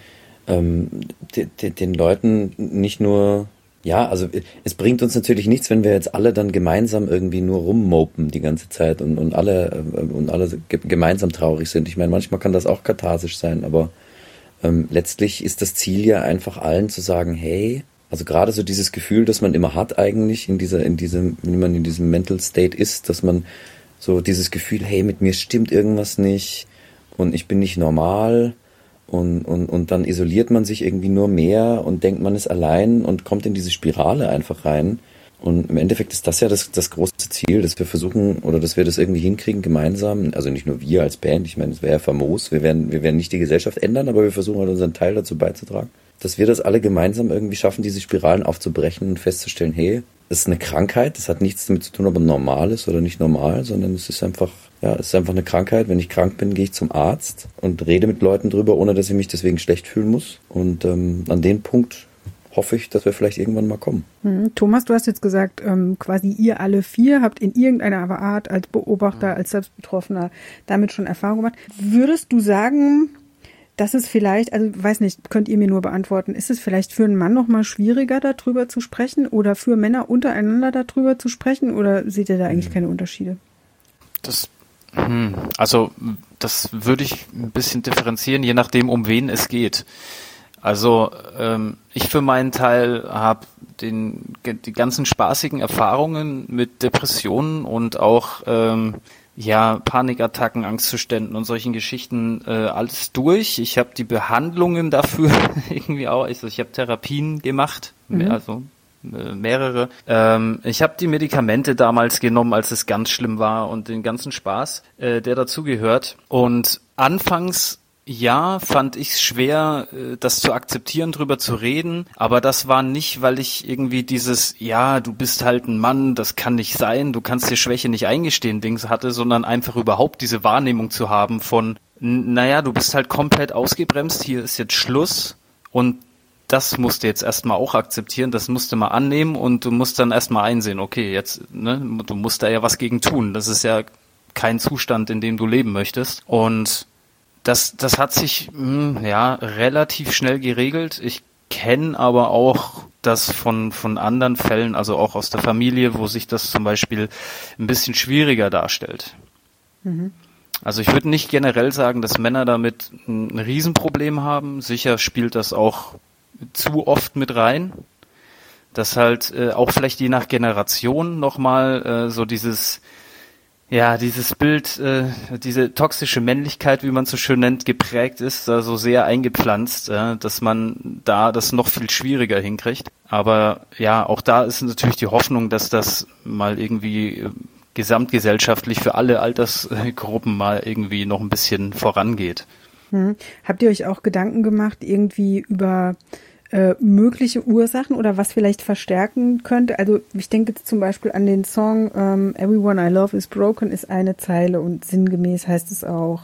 Speaker 1: Leuten nicht nur, ja, also es bringt uns natürlich nichts, wenn wir jetzt alle dann gemeinsam irgendwie nur rummopen die ganze Zeit und alle gemeinsam traurig sind. Ich meine, manchmal kann das auch katharsisch sein, aber letztlich ist das Ziel ja einfach allen zu sagen, hey, also gerade so dieses Gefühl, das man immer hat eigentlich wenn man in diesem Mental State ist, dass man so dieses Gefühl, hey, mit mir stimmt irgendwas nicht und ich bin nicht normal und dann isoliert man sich irgendwie nur mehr und denkt, man ist allein und kommt in diese Spirale einfach rein. Und im Endeffekt ist das ja das große Ziel, dass wir versuchen oder dass wir das irgendwie hinkriegen gemeinsam, also nicht nur wir als Band, ich meine, es wäre ja famos, wir werden nicht die Gesellschaft ändern, aber wir versuchen halt unseren Teil dazu beizutragen, dass wir das alle gemeinsam irgendwie schaffen, diese Spiralen aufzubrechen und festzustellen, hey, es ist eine Krankheit, das hat nichts damit zu tun, ob man normal ist oder nicht normal, sondern es ist einfach eine Krankheit. Wenn ich krank bin, gehe ich zum Arzt und rede mit Leuten drüber, ohne dass ich mich deswegen schlecht fühlen muss. Und an den Punkt hoffe ich, dass wir vielleicht irgendwann mal kommen.
Speaker 3: Thomas, du hast jetzt gesagt, quasi ihr alle 4 habt in irgendeiner Art als Beobachter, als Selbstbetroffener damit schon Erfahrung gemacht. Würdest du sagen, dass es vielleicht, also weiß nicht, könnt ihr mir nur beantworten, ist es vielleicht für einen Mann noch mal schwieriger, darüber zu sprechen oder für Männer untereinander darüber zu sprechen oder seht ihr da eigentlich keine Unterschiede?
Speaker 2: Das würde ich ein bisschen differenzieren, je nachdem, um wen es geht. Also ich für meinen Teil habe die ganzen spaßigen Erfahrungen mit Depressionen und auch Panikattacken, Angstzuständen und solchen Geschichten alles durch. Ich habe die Behandlungen dafür irgendwie auch, also ich habe Therapien gemacht, also mehrere. Ich habe die Medikamente damals genommen, als es ganz schlimm war und den ganzen Spaß, der dazugehört. Und anfangs, ja, fand ich es schwer, das zu akzeptieren, drüber zu reden. Aber das war nicht, weil ich irgendwie dieses, ja, du bist halt ein Mann, das kann nicht sein, du kannst dir Schwäche nicht eingestehen, Dings hatte, sondern einfach überhaupt diese Wahrnehmung zu haben von, naja, du bist halt komplett ausgebremst, hier ist jetzt Schluss und das musst du jetzt erstmal auch akzeptieren, das musst du mal annehmen und du musst dann erstmal einsehen, okay, jetzt, ne, du musst da ja was gegen tun. Das ist ja kein Zustand, in dem du leben möchtest. Und das hat sich, relativ schnell geregelt. Ich kenne aber auch das von anderen Fällen, also auch aus der Familie, wo sich das zum Beispiel ein bisschen schwieriger darstellt. Mhm. Also ich würde nicht generell sagen, dass Männer damit ein Riesenproblem haben. Sicher spielt das auch zu oft mit rein, dass halt auch vielleicht je nach Generation nochmal so dieses Bild, diese toxische Männlichkeit, wie man es so schön nennt, geprägt ist, da so sehr eingepflanzt, dass man da das noch viel schwieriger hinkriegt. Aber ja, auch da ist natürlich die Hoffnung, dass das mal irgendwie gesamtgesellschaftlich für alle Altersgruppen mal irgendwie noch ein bisschen vorangeht.
Speaker 3: Habt ihr euch auch Gedanken gemacht, irgendwie über mögliche Ursachen oder was vielleicht verstärken könnte? Also ich denke jetzt zum Beispiel an den Song Everyone I Love is Broken ist eine Zeile und sinngemäß heißt es auch,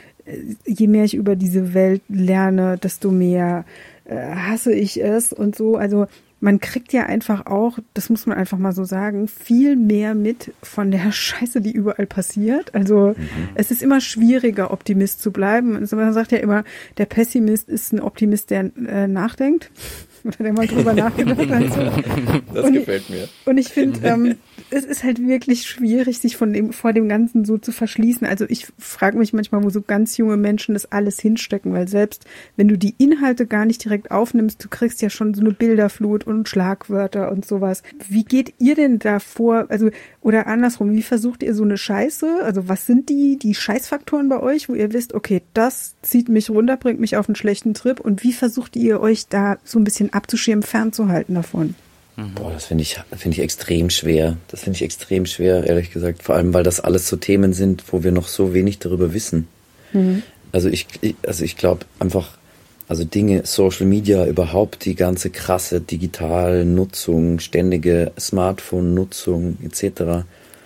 Speaker 3: je mehr ich über diese Welt lerne, desto mehr hasse ich es und so. Also man kriegt ja einfach auch, das muss man einfach mal so sagen, viel mehr mit von der Scheiße, die überall passiert. Also es ist immer schwieriger, Optimist zu bleiben. Also man sagt ja immer, der Pessimist ist ein Optimist, der nachdenkt. Oder der mal drüber nachgedacht hat. So.
Speaker 1: Das gefällt mir.
Speaker 3: Und ich finde, es ist halt wirklich schwierig, sich vor dem Ganzen so zu verschließen. Also ich frage mich manchmal, wo so ganz junge Menschen das alles hinstecken, weil selbst wenn du die Inhalte gar nicht direkt aufnimmst, du kriegst ja schon so eine Bilderflut und Schlagwörter und sowas. Wie geht ihr denn da vor? Also, oder andersrum, wie versucht ihr so eine Scheiße? Also was sind die Scheißfaktoren bei euch, wo ihr wisst, okay, das zieht mich runter, bringt mich auf einen schlechten Trip und wie versucht ihr euch da so ein bisschen abzuschirmen, fernzuhalten davon?
Speaker 1: Boah, das finde ich extrem schwer. Das finde ich extrem schwer, ehrlich gesagt. Vor allem, weil das alles so Themen sind, wo wir noch so wenig darüber wissen. Also ich glaube einfach, also Dinge, Social Media überhaupt, die ganze krasse Digitalnutzung, ständige Smartphone-Nutzung etc.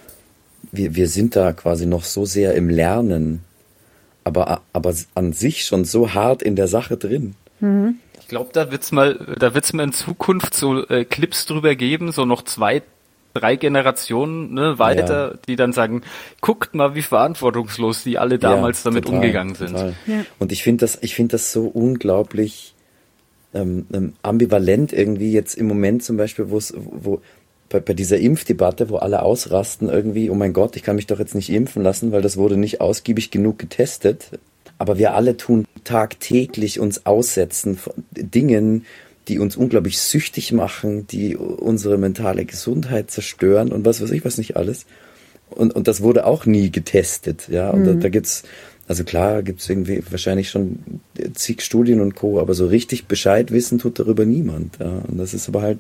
Speaker 1: Wir sind da quasi noch so sehr im Lernen, aber an sich schon so hart in der Sache drin.
Speaker 2: Ich glaube, da wird's mal in Zukunft so Clips drüber geben, so noch 2, 3 Generationen weiter, ja, die dann sagen, guckt mal, wie verantwortungslos die alle damals damit umgegangen sind.
Speaker 1: Total. Ja. Und ich finde das so unglaublich ambivalent irgendwie jetzt im Moment zum Beispiel, wo bei dieser Impfdebatte, wo alle ausrasten irgendwie, oh mein Gott, ich kann mich doch jetzt nicht impfen lassen, weil das wurde nicht ausgiebig genug getestet. Aber wir alle tun tagtäglich uns aussetzen von Dingen, die uns unglaublich süchtig machen, die unsere mentale Gesundheit zerstören und was weiß ich, was nicht alles. Und das wurde auch nie getestet, ja. Und da gibt's, also klar, gibt's irgendwie wahrscheinlich schon zig Studien und Co., aber so richtig Bescheid wissen tut darüber niemand, ja. Und das ist aber halt,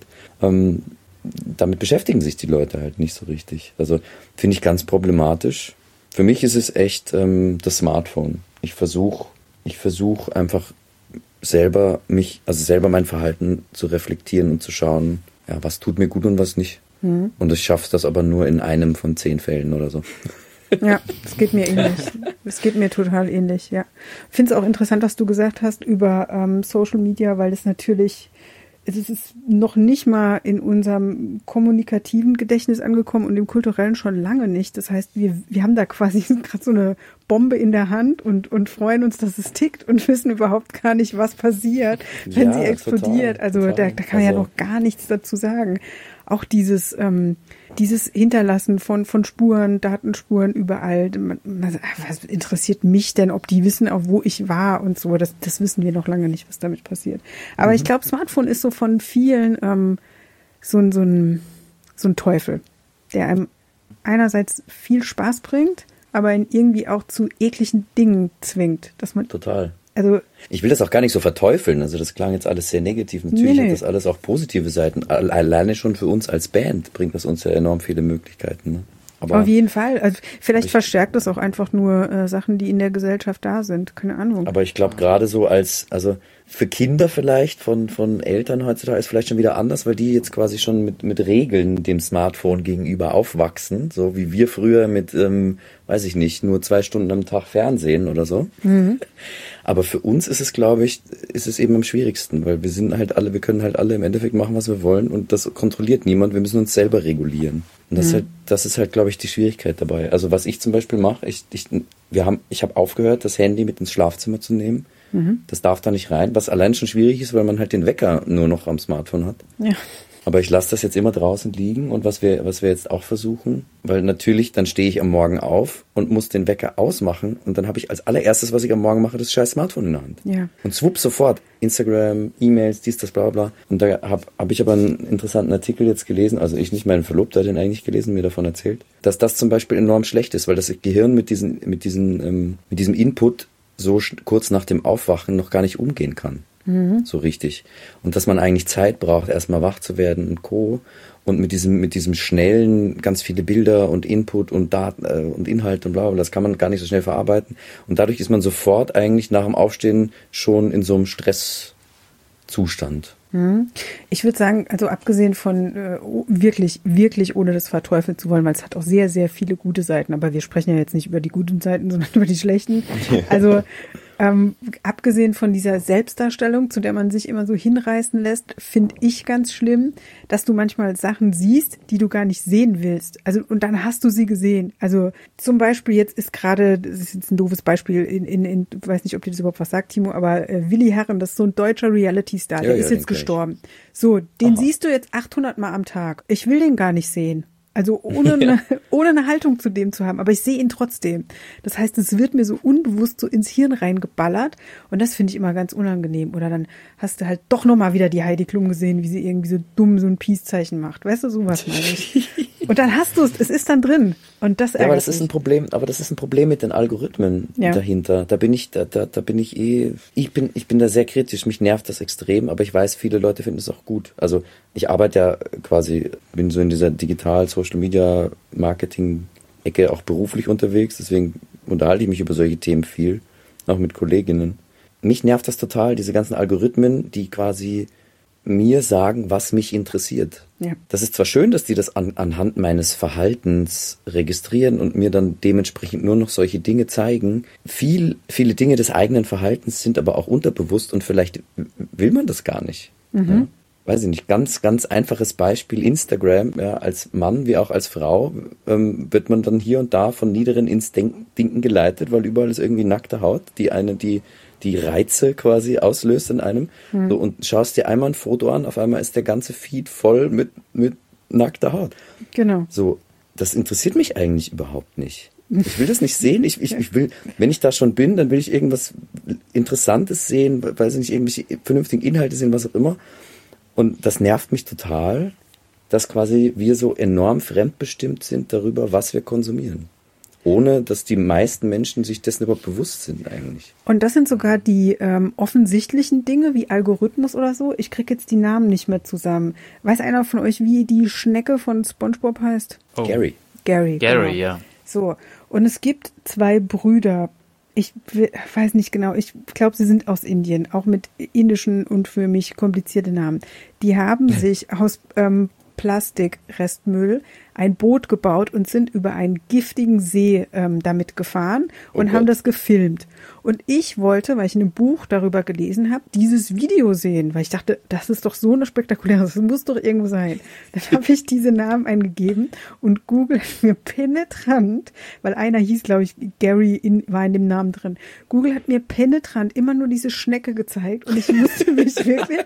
Speaker 1: damit beschäftigen sich die Leute halt nicht so richtig. Also finde ich ganz problematisch. Für mich ist es echt das Smartphone. Ich versuche einfach selber mein Verhalten zu reflektieren und zu schauen, ja, was tut mir gut und was nicht. Und ich schaffe das aber nur in einem von 10 Fällen oder so.
Speaker 3: Ja, es geht mir ähnlich. Es geht mir total ähnlich, ja. Ich finde es auch interessant, was du gesagt hast über Social Media, weil es natürlich, es ist noch nicht mal in unserem kommunikativen Gedächtnis angekommen und im kulturellen schon lange nicht. Das heißt, wir haben da quasi gerade so eine Bombe in der Hand und freuen uns, dass es tickt und wissen überhaupt gar nicht, was passiert, wenn sie explodiert. Total. Da kann man ja noch gar nichts dazu sagen. Auch dieses Hinterlassen von Spuren, Datenspuren überall. Was interessiert mich denn, ob die wissen, auch wo ich war und so. Das wissen wir noch lange nicht, was damit passiert. Aber ich glaube, Smartphone ist so von vielen so ein Teufel, der einem einerseits viel Spaß bringt, aber ihn irgendwie auch zu ekligen Dingen zwingt. Dass man
Speaker 1: Total.
Speaker 3: Also
Speaker 1: ich will das auch gar nicht so verteufeln, also das klang jetzt alles sehr negativ. Natürlich hat das alles auch positive Seiten. Alleine schon für uns als Band bringt das uns ja enorm viele Möglichkeiten. Ne? Aber
Speaker 3: auf jeden Fall. Also vielleicht verstärkt das auch einfach nur Sachen, die in der Gesellschaft da sind. Keine Ahnung.
Speaker 1: Aber ich glaube gerade so also für Kinder vielleicht von Eltern heutzutage ist vielleicht schon wieder anders, weil die jetzt quasi schon mit Regeln dem Smartphone gegenüber aufwachsen, so wie wir früher mit, weiß ich nicht, nur 2 Stunden am Tag Fernsehen oder so. Mhm. Aber für uns ist es, glaube ich, eben am schwierigsten, weil wir können halt alle im Endeffekt machen, was wir wollen und das kontrolliert niemand. Wir müssen uns selber regulieren. Und das ist halt, glaube ich, die Schwierigkeit dabei. Also was ich zum Beispiel mache, ich habe aufgehört, das Handy mit ins Schlafzimmer zu nehmen. Mhm. Das darf da nicht rein, was allein schon schwierig ist, weil man halt den Wecker nur noch am Smartphone hat. Ja. Aber ich lasse das jetzt immer draußen liegen und was wir jetzt auch versuchen, weil natürlich, dann stehe ich am Morgen auf und muss den Wecker ausmachen und dann habe ich als allererstes, was ich am Morgen mache, das scheiß Smartphone in der Hand. Ja. Und swupp, sofort Instagram, E-Mails, dies, das, bla bla. Und da hab ich aber einen interessanten Artikel jetzt gelesen, also ich nicht, mein Verlobter hat den eigentlich gelesen, mir davon erzählt, dass das zum Beispiel enorm schlecht ist, weil das Gehirn mit diesem Input so kurz nach dem Aufwachen noch gar nicht umgehen kann. So richtig. Und dass man eigentlich Zeit braucht, erstmal wach zu werden und Co. Und mit diesem schnellen, ganz viele Bilder und Input und Daten und Inhalt und bla bla, das kann man gar nicht so schnell verarbeiten. Und dadurch ist man sofort eigentlich nach dem Aufstehen schon in so einem Stresszustand.
Speaker 3: Ich würde sagen, also abgesehen von wirklich, wirklich ohne das verteufeln zu wollen, weil es hat auch sehr, sehr viele gute Seiten, aber wir sprechen ja jetzt nicht über die guten Seiten, sondern über die schlechten. Also abgesehen von dieser Selbstdarstellung, zu der man sich immer so hinreißen lässt, finde ich ganz schlimm, dass du manchmal Sachen siehst, die du gar nicht sehen willst. Also, und dann hast du sie gesehen. Also, zum Beispiel jetzt ist gerade, das ist jetzt ein doofes Beispiel, ich weiß nicht, ob dir das überhaupt was sagt, Timo, aber Willi Herren, das ist so ein deutscher Reality-Star, der ist jetzt gestorben. So, den siehst du jetzt 800 Mal am Tag. Ich will den gar nicht sehen. Also ohne eine Haltung zu dem zu haben, aber ich sehe ihn trotzdem. Das heißt, es wird mir so unbewusst so ins Hirn reingeballert und das finde ich immer ganz unangenehm. Oder dann hast du halt doch nochmal wieder die Heidi Klum gesehen, wie sie irgendwie so dumm so ein Peace-Zeichen macht. Weißt du, sowas meine ich. Und dann hast du es ist dann drin. Und das ärgert
Speaker 1: aber das ist ein Problem, mit den Algorithmen dahinter. Ich bin da sehr kritisch, mich nervt das extrem, aber ich weiß, viele Leute finden es auch gut. Also ich arbeite ja quasi, bin so in dieser Digital-Social-Media-Marketing-Ecke auch beruflich unterwegs, deswegen unterhalte ich mich über solche Themen viel, auch mit Kolleginnen. Mich nervt das total, diese ganzen Algorithmen, die quasi mir sagen, was mich interessiert. Ja. Das ist zwar schön, dass die das anhand meines Verhaltens registrieren und mir dann dementsprechend nur noch solche Dinge zeigen. Viele Dinge des eigenen Verhaltens sind aber auch unterbewusst und vielleicht will man das gar nicht. Mhm. Ja? Weiß ich nicht, ganz, ganz einfaches Beispiel, Instagram, ja, als Mann wie auch als Frau wird man dann hier und da von niederen Instinkten geleitet, weil überall ist irgendwie nackte Haut, die Reize quasi auslöst in einem. So, und schaust dir einmal ein Foto an, auf einmal ist der ganze Feed voll mit nackter Haut. Genau. So, das interessiert mich eigentlich überhaupt nicht. Ich will das nicht sehen. Ich will, wenn ich da schon bin, dann will ich irgendwas Interessantes sehen, weiß nicht, irgendwelche vernünftigen Inhalte sehen, was auch immer. Und das nervt mich total, dass quasi wir so enorm fremdbestimmt sind darüber, was wir konsumieren. Ohne, dass die meisten Menschen sich dessen überhaupt bewusst sind eigentlich.
Speaker 3: Und das sind sogar die offensichtlichen Dinge wie Algorithmus oder so. Ich kriege jetzt die Namen nicht mehr zusammen. Weiß einer von euch, wie die Schnecke von SpongeBob heißt?
Speaker 1: Oh. Gary,
Speaker 3: genau.
Speaker 2: Ja.
Speaker 3: So, und es gibt 2 Brüder. Ich weiß nicht genau, ich glaube, sie sind aus Indien, auch mit indischen und für mich komplizierte Namen. Die haben sich aus Plastikrestmüll ein Boot gebaut und sind über einen giftigen See damit gefahren und haben das gefilmt. Und ich wollte, weil ich in einem Buch darüber gelesen habe, dieses Video sehen, weil ich dachte, das ist doch so eine spektakuläre, das muss doch irgendwo sein. Dann habe ich diese Namen eingegeben und Google hat mir penetrant, weil einer hieß, glaube ich, Gary war in dem Namen drin. Google hat mir penetrant immer nur diese Schnecke gezeigt und ich musste mich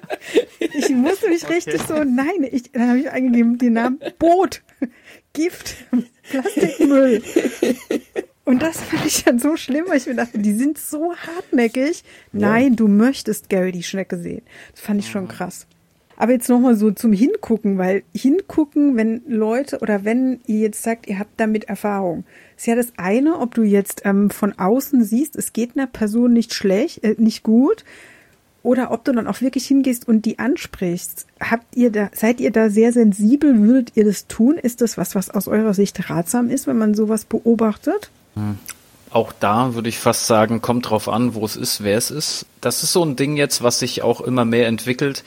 Speaker 3: richtig so, dann habe ich eingegeben den Namen Boot. Gift, Plastikmüll. Und das fand ich dann so schlimm, weil ich mir dachte, die sind so hartnäckig. Nein, du möchtest Gary die Schnecke sehen. Das fand ich schon krass. Aber jetzt nochmal so zum Hingucken, weil hingucken, wenn Leute oder wenn ihr jetzt sagt, ihr habt damit Erfahrung, ist ja das eine, ob du jetzt von außen siehst, es geht einer Person nicht schlecht, nicht gut, oder ob du dann auch wirklich hingehst und die ansprichst. Seid ihr da sehr sensibel? Würdet ihr das tun? Ist das was aus eurer Sicht ratsam ist, wenn man sowas beobachtet?
Speaker 2: Auch da würde ich fast sagen, kommt drauf an, wo es ist, wer es ist. Das ist so ein Ding jetzt, was sich auch immer mehr entwickelt,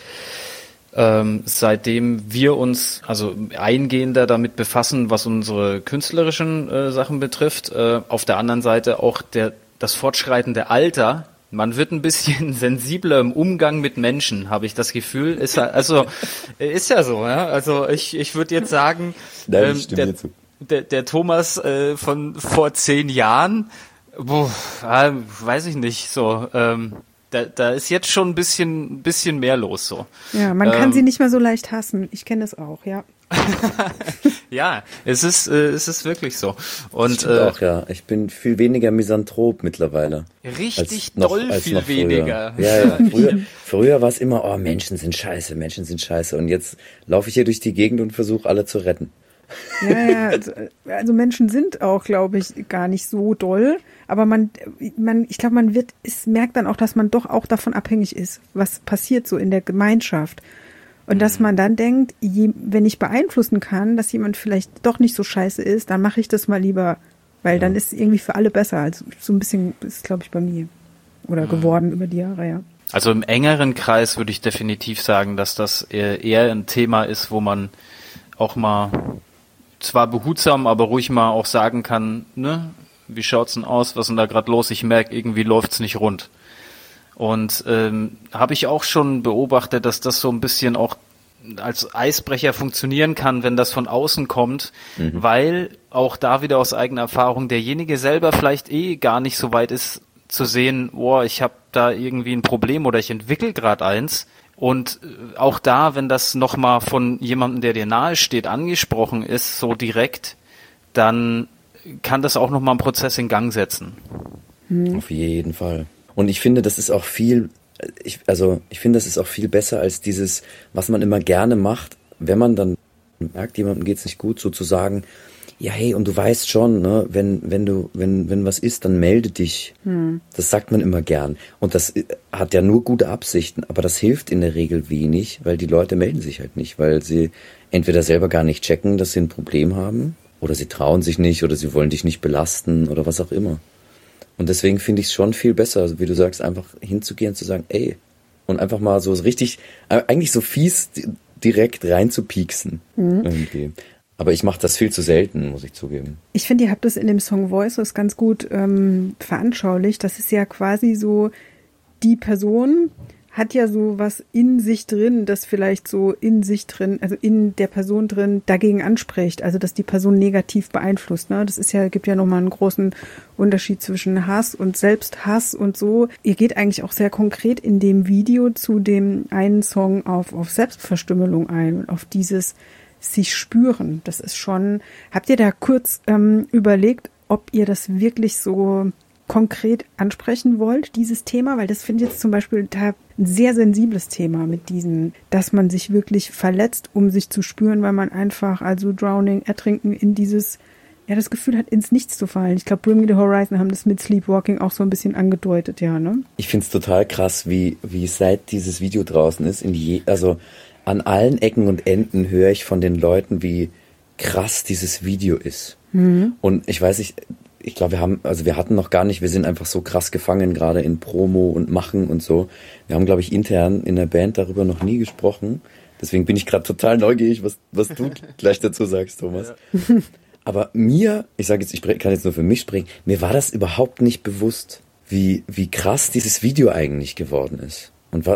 Speaker 2: seitdem wir uns also eingehender damit befassen, was unsere künstlerischen Sachen betrifft. Auf der anderen Seite auch das fortschreitende Alter. Man wird ein bisschen sensibler im Umgang mit Menschen, habe ich das Gefühl. Ist ja so, ja. Also ich würde jetzt sagen, der Thomas von vor 10 Jahren, weiß ich nicht, so, da ist jetzt schon ein bisschen mehr los, so.
Speaker 3: Ja, man kann sie nicht mehr so leicht hassen. Ich kenne es auch, ja.
Speaker 2: Ja, es ist wirklich so. Und
Speaker 1: auch, ja. Ich bin viel weniger Misanthrop mittlerweile.
Speaker 2: Richtig doll viel weniger.
Speaker 1: Ja. Früher war es immer, oh, Menschen sind scheiße. Und jetzt laufe ich hier durch die Gegend und versuche alle zu retten.
Speaker 3: Ja, also Menschen sind auch, glaube ich, gar nicht so doll. Aber ich glaube, merkt dann auch, dass man doch auch davon abhängig ist, was passiert so in der Gemeinschaft. Und dass man dann denkt, wenn ich beeinflussen kann, dass jemand vielleicht doch nicht so scheiße ist, dann mache ich das mal lieber, weil dann ist es irgendwie für alle besser. Also so ein bisschen ist, glaube ich, bei mir oder geworden über die Jahre, ja.
Speaker 2: Also im engeren Kreis würde ich definitiv sagen, dass das eher ein Thema ist, wo man auch mal zwar behutsam, aber ruhig mal auch sagen kann, ne, wie schaut's denn aus, was ist denn da gerade los? Ich merke, irgendwie läuft's nicht rund. Und habe ich auch schon beobachtet, dass das so ein bisschen auch als Eisbrecher funktionieren kann, wenn das von außen kommt, weil auch da wieder aus eigener Erfahrung derjenige selber vielleicht gar nicht so weit ist zu sehen, ich habe da irgendwie ein Problem oder ich entwickle gerade eins. Und auch da, wenn das nochmal von jemandem, der dir nahe steht, angesprochen ist, so direkt, dann kann das auch nochmal einen Prozess in Gang setzen.
Speaker 1: Auf jeden Fall. Und ich finde, das ist auch viel besser als dieses, was man immer gerne macht, wenn man dann merkt, jemandem geht's nicht gut, so zu sagen, ja, hey, und du weißt schon, ne, wenn was ist, dann melde dich. Das sagt man immer gern. Und das hat ja nur gute Absichten, aber das hilft in der Regel wenig, weil die Leute melden sich halt nicht, weil sie entweder selber gar nicht checken, dass sie ein Problem haben, oder sie trauen sich nicht, oder sie wollen dich nicht belasten, oder was auch immer. Und deswegen finde ich es schon viel besser, also wie du sagst, einfach hinzugehen und zu sagen, ey, und einfach mal so richtig, eigentlich so fies direkt reinzupieksen. Irgendwie. Aber ich mache das viel zu selten, muss ich zugeben.
Speaker 3: Ich finde, ihr habt das in dem Song Voices ganz gut veranschaulicht. Das ist ja quasi so, die Person hat ja so was in sich drin, das vielleicht so in sich drin, also in der Person drin dagegen anspricht, also dass die Person negativ beeinflusst. Ne? Das ist ja, gibt ja nochmal einen großen Unterschied zwischen Hass und Selbsthass und so. Ihr geht eigentlich auch sehr konkret in dem Video zu dem einen Song auf Selbstverstümmelung ein und auf dieses sich spüren. Das ist schon, habt ihr da kurz überlegt, ob ihr das wirklich so konkret ansprechen wollt, dieses Thema? Weil das finde ich jetzt zum Beispiel da ein sehr sensibles Thema mit diesen, dass man sich wirklich verletzt, um sich zu spüren, weil man einfach, also Drowning, Ertrinken in dieses, ja, das Gefühl hat, ins Nichts zu fallen. Ich glaube, Bring Me the Horizon haben das mit Sleepwalking auch so ein bisschen angedeutet, ja, ne?
Speaker 1: Ich finde es total krass, wie seit dieses Video draußen ist, also an allen Ecken und Enden höre ich von den Leuten, wie krass dieses Video ist. Und ich weiß nicht, ich glaube, wir hatten noch gar nicht, wir sind einfach so krass gefangen, gerade in Promo und Machen und so. Wir haben, glaube ich, intern in der Band darüber noch nie gesprochen. Deswegen bin ich gerade total neugierig, was du gleich dazu sagst, Thomas. Ja. Aber ich kann jetzt nur für mich sprechen, mir war das überhaupt nicht bewusst, wie krass dieses Video eigentlich geworden ist.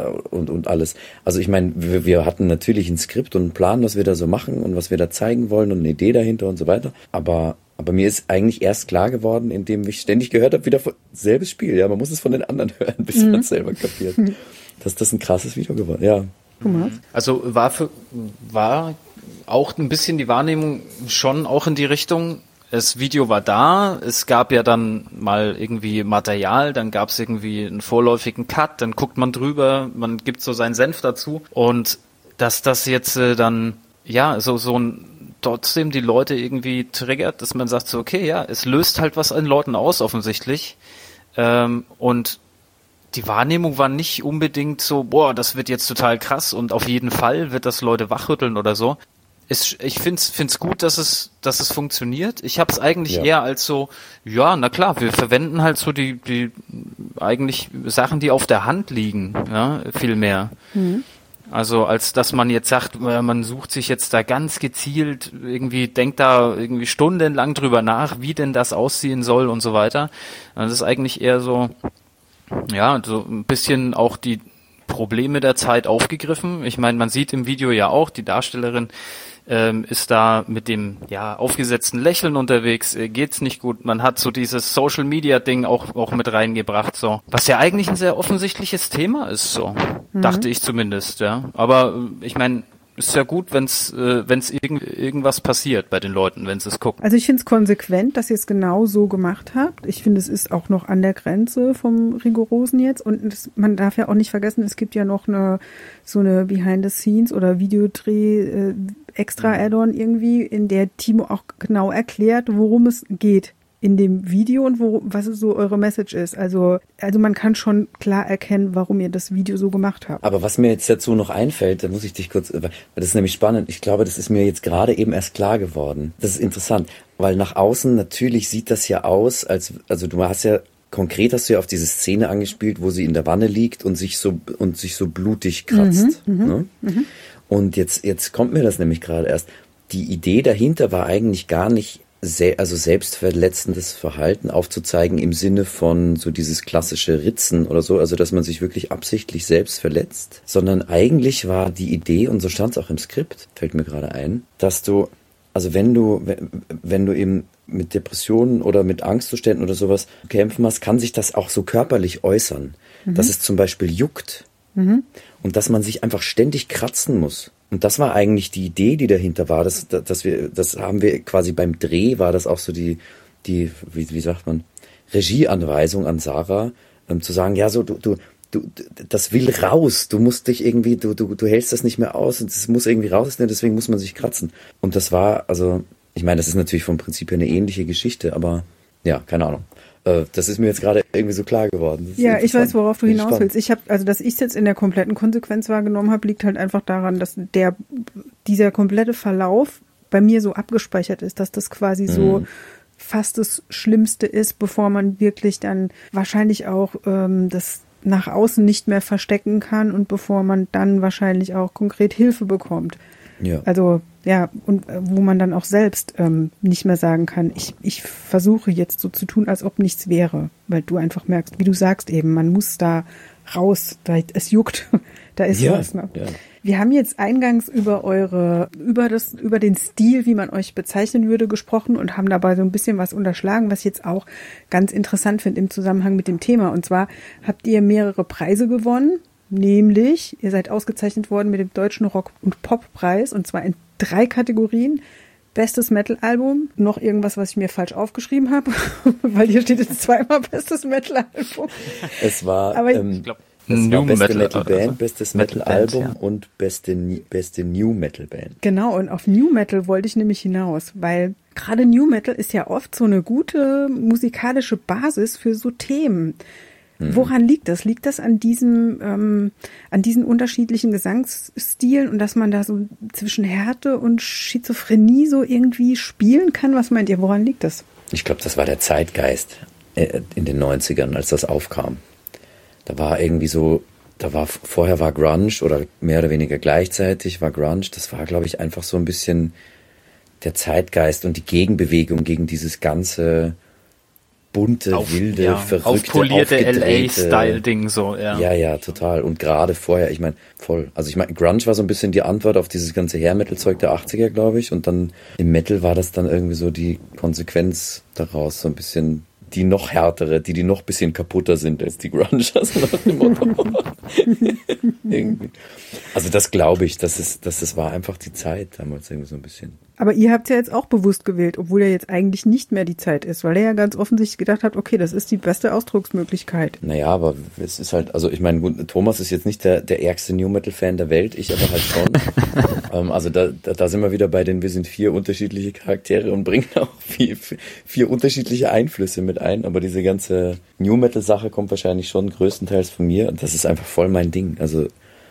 Speaker 1: Und alles. Also ich meine, wir hatten natürlich ein Skript und einen Plan, was wir da so machen und was wir da zeigen wollen und eine Idee dahinter und so weiter. Aber mir ist eigentlich erst klar geworden, indem ich ständig gehört habe, wieder selbes Spiel. Ja, man muss es von den anderen hören, bis man es selber kapiert. Dass das ein krasses Video geworden. Ja.
Speaker 2: Also war auch ein bisschen die Wahrnehmung schon auch in die Richtung, das Video war da, es gab ja dann mal irgendwie Material, dann gab es irgendwie einen vorläufigen Cut, dann guckt man drüber, man gibt so seinen Senf dazu und dass das jetzt dann, ja, so ein trotzdem die Leute irgendwie triggert, dass man sagt so, okay, ja, es löst halt was an Leuten aus, offensichtlich. Und die Wahrnehmung war nicht unbedingt so, boah, das wird jetzt total krass und auf jeden Fall wird das Leute wachrütteln oder so. Ich find's gut, dass es funktioniert. Ich habe es eigentlich eher als so, ja, na klar, wir verwenden halt so die eigentlich Sachen, die auf der Hand liegen, ja, viel mehr. Mhm. Also als dass man jetzt sagt, man sucht sich jetzt da ganz gezielt irgendwie, denkt da irgendwie stundenlang drüber nach, wie denn das aussehen soll und so weiter. Das ist eigentlich eher so, ja, so ein bisschen auch die Probleme der Zeit aufgegriffen. Ich meine, man sieht im Video ja auch, die Darstellerin ist da mit dem aufgesetzten Lächeln unterwegs, geht's nicht gut. Man hat so dieses Social Media Ding auch mit reingebracht, so, was ja eigentlich ein sehr offensichtliches Thema ist, so dachte ich zumindest, ja. Aber ich meine, ist ja gut, wenn's irgendwas passiert bei den Leuten, wenn sie es gucken.
Speaker 3: Also ich finde es konsequent, dass ihr es genau so gemacht habt. Ich finde, es ist auch noch an der Grenze vom Rigorosen jetzt. Und man darf ja auch nicht vergessen, es gibt ja noch so eine Behind-the-Scenes oder Videodreh extra Add-on irgendwie, in der Timo auch genau erklärt, worum es geht in dem Video und was so eure Message ist. Also man kann schon klar erkennen, warum ihr das Video so gemacht habt.
Speaker 1: Aber was mir jetzt dazu noch einfällt, da muss ich dich kurz, weil das ist nämlich spannend, ich glaube, das ist mir jetzt gerade eben erst klar geworden. Das ist interessant, weil nach außen natürlich sieht das ja aus, also du hast ja konkret auf diese Szene angespielt, wo sie in der Wanne liegt und sich so blutig kratzt. Ne? Und jetzt kommt mir das nämlich gerade erst. Die Idee dahinter war eigentlich gar nicht selbstverletzendes Verhalten aufzuzeigen im Sinne von so dieses klassische Ritzen oder so, also dass man sich wirklich absichtlich selbst verletzt, sondern eigentlich war die Idee, und so stand es auch im Skript, fällt mir gerade ein, dass du, also wenn du eben mit Depressionen oder mit Angstzuständen oder sowas kämpfen hast, kann sich das auch so körperlich äußern, dass es zum Beispiel juckt und dass man sich einfach ständig kratzen muss. Und das war eigentlich die Idee, die dahinter war, das haben wir quasi beim Dreh, war das auch so die wie sagt man, Regieanweisung an Sarah, zu sagen, ja, so, du, das will raus, du musst dich irgendwie, du hältst das nicht mehr aus und es muss irgendwie raus, deswegen muss man sich kratzen. Und das war, also, ich meine, das ist natürlich vom Prinzip her eine ähnliche Geschichte, aber ja, keine Ahnung. Das ist mir jetzt gerade irgendwie so klar geworden.
Speaker 3: Ja, ich weiß, worauf du hinaus willst. Dass ich es jetzt in der kompletten Konsequenz wahrgenommen habe, liegt halt einfach daran, dass dieser komplette Verlauf bei mir so abgespeichert ist, dass das quasi so fast das Schlimmste ist, bevor man wirklich dann wahrscheinlich auch das nach außen nicht mehr verstecken kann und bevor man dann wahrscheinlich auch konkret Hilfe bekommt. Ja. Also, ja, und wo man dann auch selbst nicht mehr sagen kann, ich versuche jetzt so zu tun, als ob nichts wäre, weil du einfach merkst, wie du sagst eben, man muss da raus, es juckt, da ist was. Ne? Ja. Wir haben jetzt eingangs über den Stil, wie man euch bezeichnen würde, gesprochen und haben dabei so ein bisschen was unterschlagen, was ich jetzt auch ganz interessant finde im Zusammenhang mit dem Thema. Und zwar habt ihr mehrere Preise gewonnen. Nämlich, ihr seid ausgezeichnet worden mit dem Deutschen Rock- und Pop-Preis, und zwar in 3 Kategorien. Bestes Metal-Album, noch irgendwas, was ich mir falsch aufgeschrieben habe, weil hier steht jetzt zweimal Bestes Metal-Album.
Speaker 1: Es war,
Speaker 2: ich glaube,
Speaker 1: beste Metal-Band, bestes Metal-Album und beste New Metal-Band.
Speaker 3: Genau, und auf New Metal wollte ich nämlich hinaus, weil gerade New Metal ist ja oft so eine gute musikalische Basis für so Themen. Woran liegt das? Liegt das an diesen unterschiedlichen Gesangsstilen und dass man da so zwischen Härte und Schizophrenie so irgendwie spielen kann? Was meint ihr? Woran liegt das?
Speaker 1: Ich glaube, das war der Zeitgeist in den 90ern, als das aufkam. Da war irgendwie so, vorher war Grunge oder mehr oder weniger gleichzeitig war Grunge. Das war, glaube ich, einfach so ein bisschen der Zeitgeist und die Gegenbewegung gegen dieses ganze bunte, wilde, verrückte,
Speaker 2: aufpolierte LA-Style-Ding so, ja.
Speaker 1: Ja, total. Und gerade vorher, ich meine, voll. Also ich meine, Grunge war so ein bisschen die Antwort auf dieses ganze Hair-Metal-Zeug der 80er, glaube ich. Und dann im Metal war das dann irgendwie so die Konsequenz daraus, so ein bisschen die noch härtere, die noch ein bisschen kaputter sind als die Grungers. Nach dem Motto. Irgendwie. Also das glaube ich, das war einfach die Zeit damals irgendwie so ein bisschen.
Speaker 3: Aber ihr habt ja jetzt auch bewusst gewählt, obwohl ja jetzt eigentlich nicht mehr die Zeit ist, weil er ja ganz offensichtlich gedacht hat, okay, das ist die beste Ausdrucksmöglichkeit.
Speaker 1: Naja, aber es ist halt, also ich meine, Thomas ist jetzt nicht der ärgste New-Metal-Fan der Welt, ich aber halt schon. Also da sind wir wieder wir sind 4 unterschiedliche Charaktere und bringen auch 4 unterschiedliche Einflüsse mit ein, aber diese ganze New-Metal-Sache kommt wahrscheinlich schon größtenteils von mir und das ist einfach voll mein Ding. Also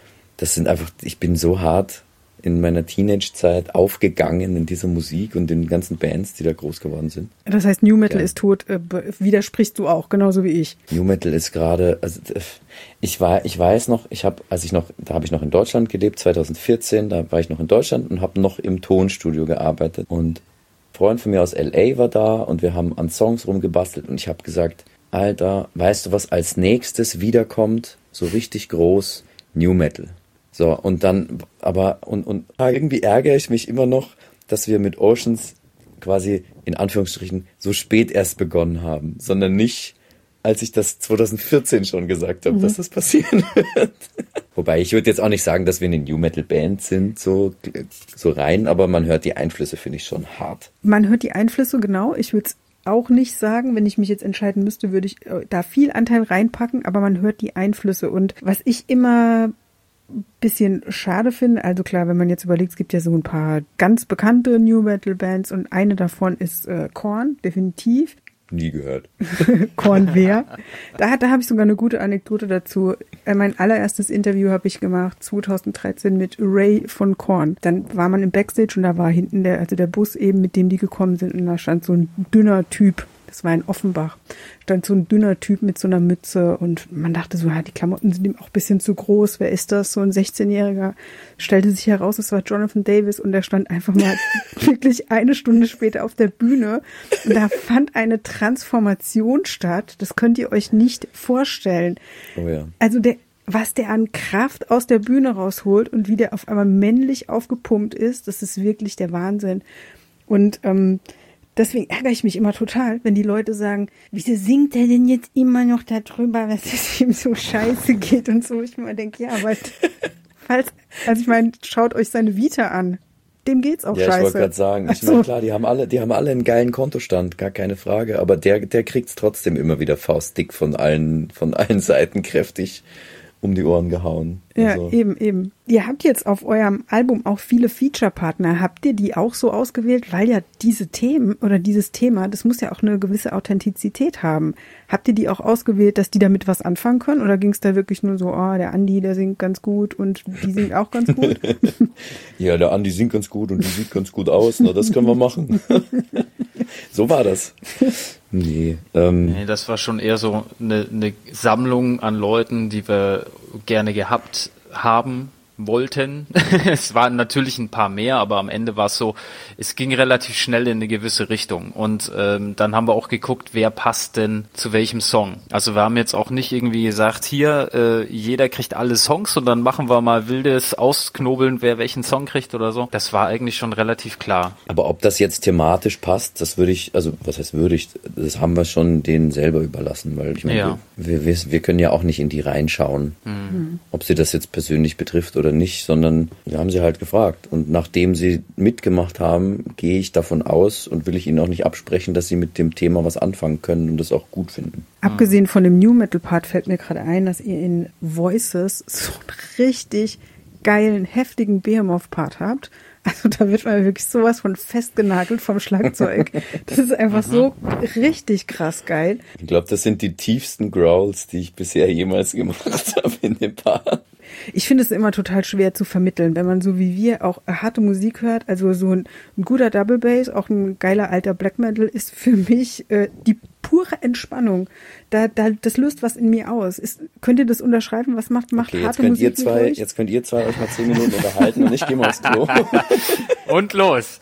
Speaker 1: ich bin so hart in meiner Teenage-Zeit aufgegangen in dieser Musik und den ganzen Bands, die da groß geworden sind.
Speaker 3: Das heißt, New Metal ist tot, widersprichst du auch, genauso wie ich.
Speaker 1: New Metal ist gerade, also ich weiß noch, da habe ich noch in Deutschland gelebt, 2014, da war ich noch in Deutschland und habe noch im Tonstudio gearbeitet und ein Freund von mir aus LA war da und wir haben an Songs rumgebastelt und ich habe gesagt, Alter, weißt du, was als nächstes wiederkommt? So richtig groß, New Metal. So, und dann, und irgendwie ärgere ich mich immer noch, dass wir mit Oceans quasi in Anführungsstrichen so spät erst begonnen haben, sondern nicht, als ich das 2014 schon gesagt habe, dass das passieren wird. Wobei, ich würde jetzt auch nicht sagen, dass wir eine New-Metal-Band sind, so rein, aber man hört die Einflüsse, finde ich, schon hart.
Speaker 3: Man hört die Einflüsse, genau. Ich würde es auch nicht sagen, wenn ich mich jetzt entscheiden müsste, würde ich da viel Anteil reinpacken, aber man hört die Einflüsse. Und was ich immer bisschen schade finde, also klar, wenn man jetzt überlegt, es gibt ja so ein paar ganz bekannte New Metal Bands und eine davon ist Korn, definitiv.
Speaker 1: Nie gehört.
Speaker 3: Korn wer? Da habe ich sogar eine gute Anekdote dazu. Mein allererstes Interview habe ich gemacht 2013 mit Ray von Korn. Dann war man im Backstage und da war hinten der Bus eben, mit dem die gekommen sind und da stand so ein dünner Typ. Das war in Offenbach. Stand so ein dünner Typ mit so einer Mütze und man dachte so, die Klamotten sind ihm auch ein bisschen zu groß. Wer ist das? So ein 16-Jähriger. Stellte sich heraus, es war Jonathan Davis und der stand einfach mal wirklich eine Stunde später auf der Bühne und da fand eine Transformation statt. Das könnt ihr euch nicht vorstellen.
Speaker 1: Oh ja.
Speaker 3: Also was der an Kraft aus der Bühne rausholt und wie der auf einmal männlich aufgepumpt ist, das ist wirklich der Wahnsinn. Und deswegen ärgere ich mich immer total, wenn die Leute sagen, wieso singt der denn jetzt immer noch darüber, dass es ihm so scheiße geht und so. Ich immer denke, ja, weil also ich meine, schaut euch seine Vita an. Dem geht's auch scheiße.
Speaker 1: Ja, ich wollte gerade sagen, ich meine, klar, die haben alle einen geilen Kontostand, gar keine Frage, aber der kriegt's trotzdem immer wieder faustdick von allen Seiten kräftig um die Ohren gehauen.
Speaker 3: Ja,
Speaker 1: also.
Speaker 3: Eben. Ihr habt jetzt auf eurem Album auch viele Feature-Partner. Habt ihr die auch so ausgewählt? Weil ja diese Themen oder dieses Thema, das muss ja auch eine gewisse Authentizität haben. Habt ihr die auch ausgewählt, dass die damit was anfangen können? Oder ging es da wirklich nur so, der Andi, der singt ganz gut und die singt auch ganz gut?
Speaker 1: Ja, der Andi singt ganz gut und die sieht ganz gut aus. Na, das können wir machen. So war das. Nee,
Speaker 2: das war schon eher so eine Sammlung an Leuten, die wir gerne gehabt haben wollten. Es waren natürlich ein paar mehr, aber am Ende war es so, es ging relativ schnell in eine gewisse Richtung und dann haben wir auch geguckt, wer passt denn zu welchem Song. Also wir haben jetzt auch nicht irgendwie gesagt, hier, jeder kriegt alle Songs und dann machen wir mal wildes Ausknobeln, wer welchen Song kriegt oder so. Das war eigentlich schon relativ klar.
Speaker 1: Aber ob das jetzt thematisch passt, das das haben wir schon denen selber überlassen, weil ich meine, wir können ja auch nicht in die reinschauen, ob sie das jetzt persönlich betrifft oder nicht, sondern wir haben sie halt gefragt. Und nachdem sie mitgemacht haben, gehe ich davon aus und will ich ihnen auch nicht absprechen, dass sie mit dem Thema was anfangen können und das auch gut finden.
Speaker 3: Abgesehen von dem New Metal Part fällt mir gerade ein, dass ihr in Voices so einen richtig geilen, heftigen Behemoth Part habt. Also da wird man wirklich sowas von festgenagelt vom Schlagzeug. Das ist einfach so richtig krass geil.
Speaker 1: Ich glaube, das sind die tiefsten Growls, die ich bisher jemals gemacht habe in dem Part.
Speaker 3: Ich finde es immer total schwer zu vermitteln, wenn man so wie wir auch harte Musik hört. Also so ein guter Double Bass, auch ein geiler alter Black Metal ist für mich die pure Entspannung. Das löst was in mir aus. Könnt ihr das unterschreiben? Was macht okay, harte Musik mit euch?
Speaker 1: Jetzt könnt ihr zwei euch mal 10 Minuten unterhalten und ich gehe mal aufs Klo.
Speaker 2: Und los.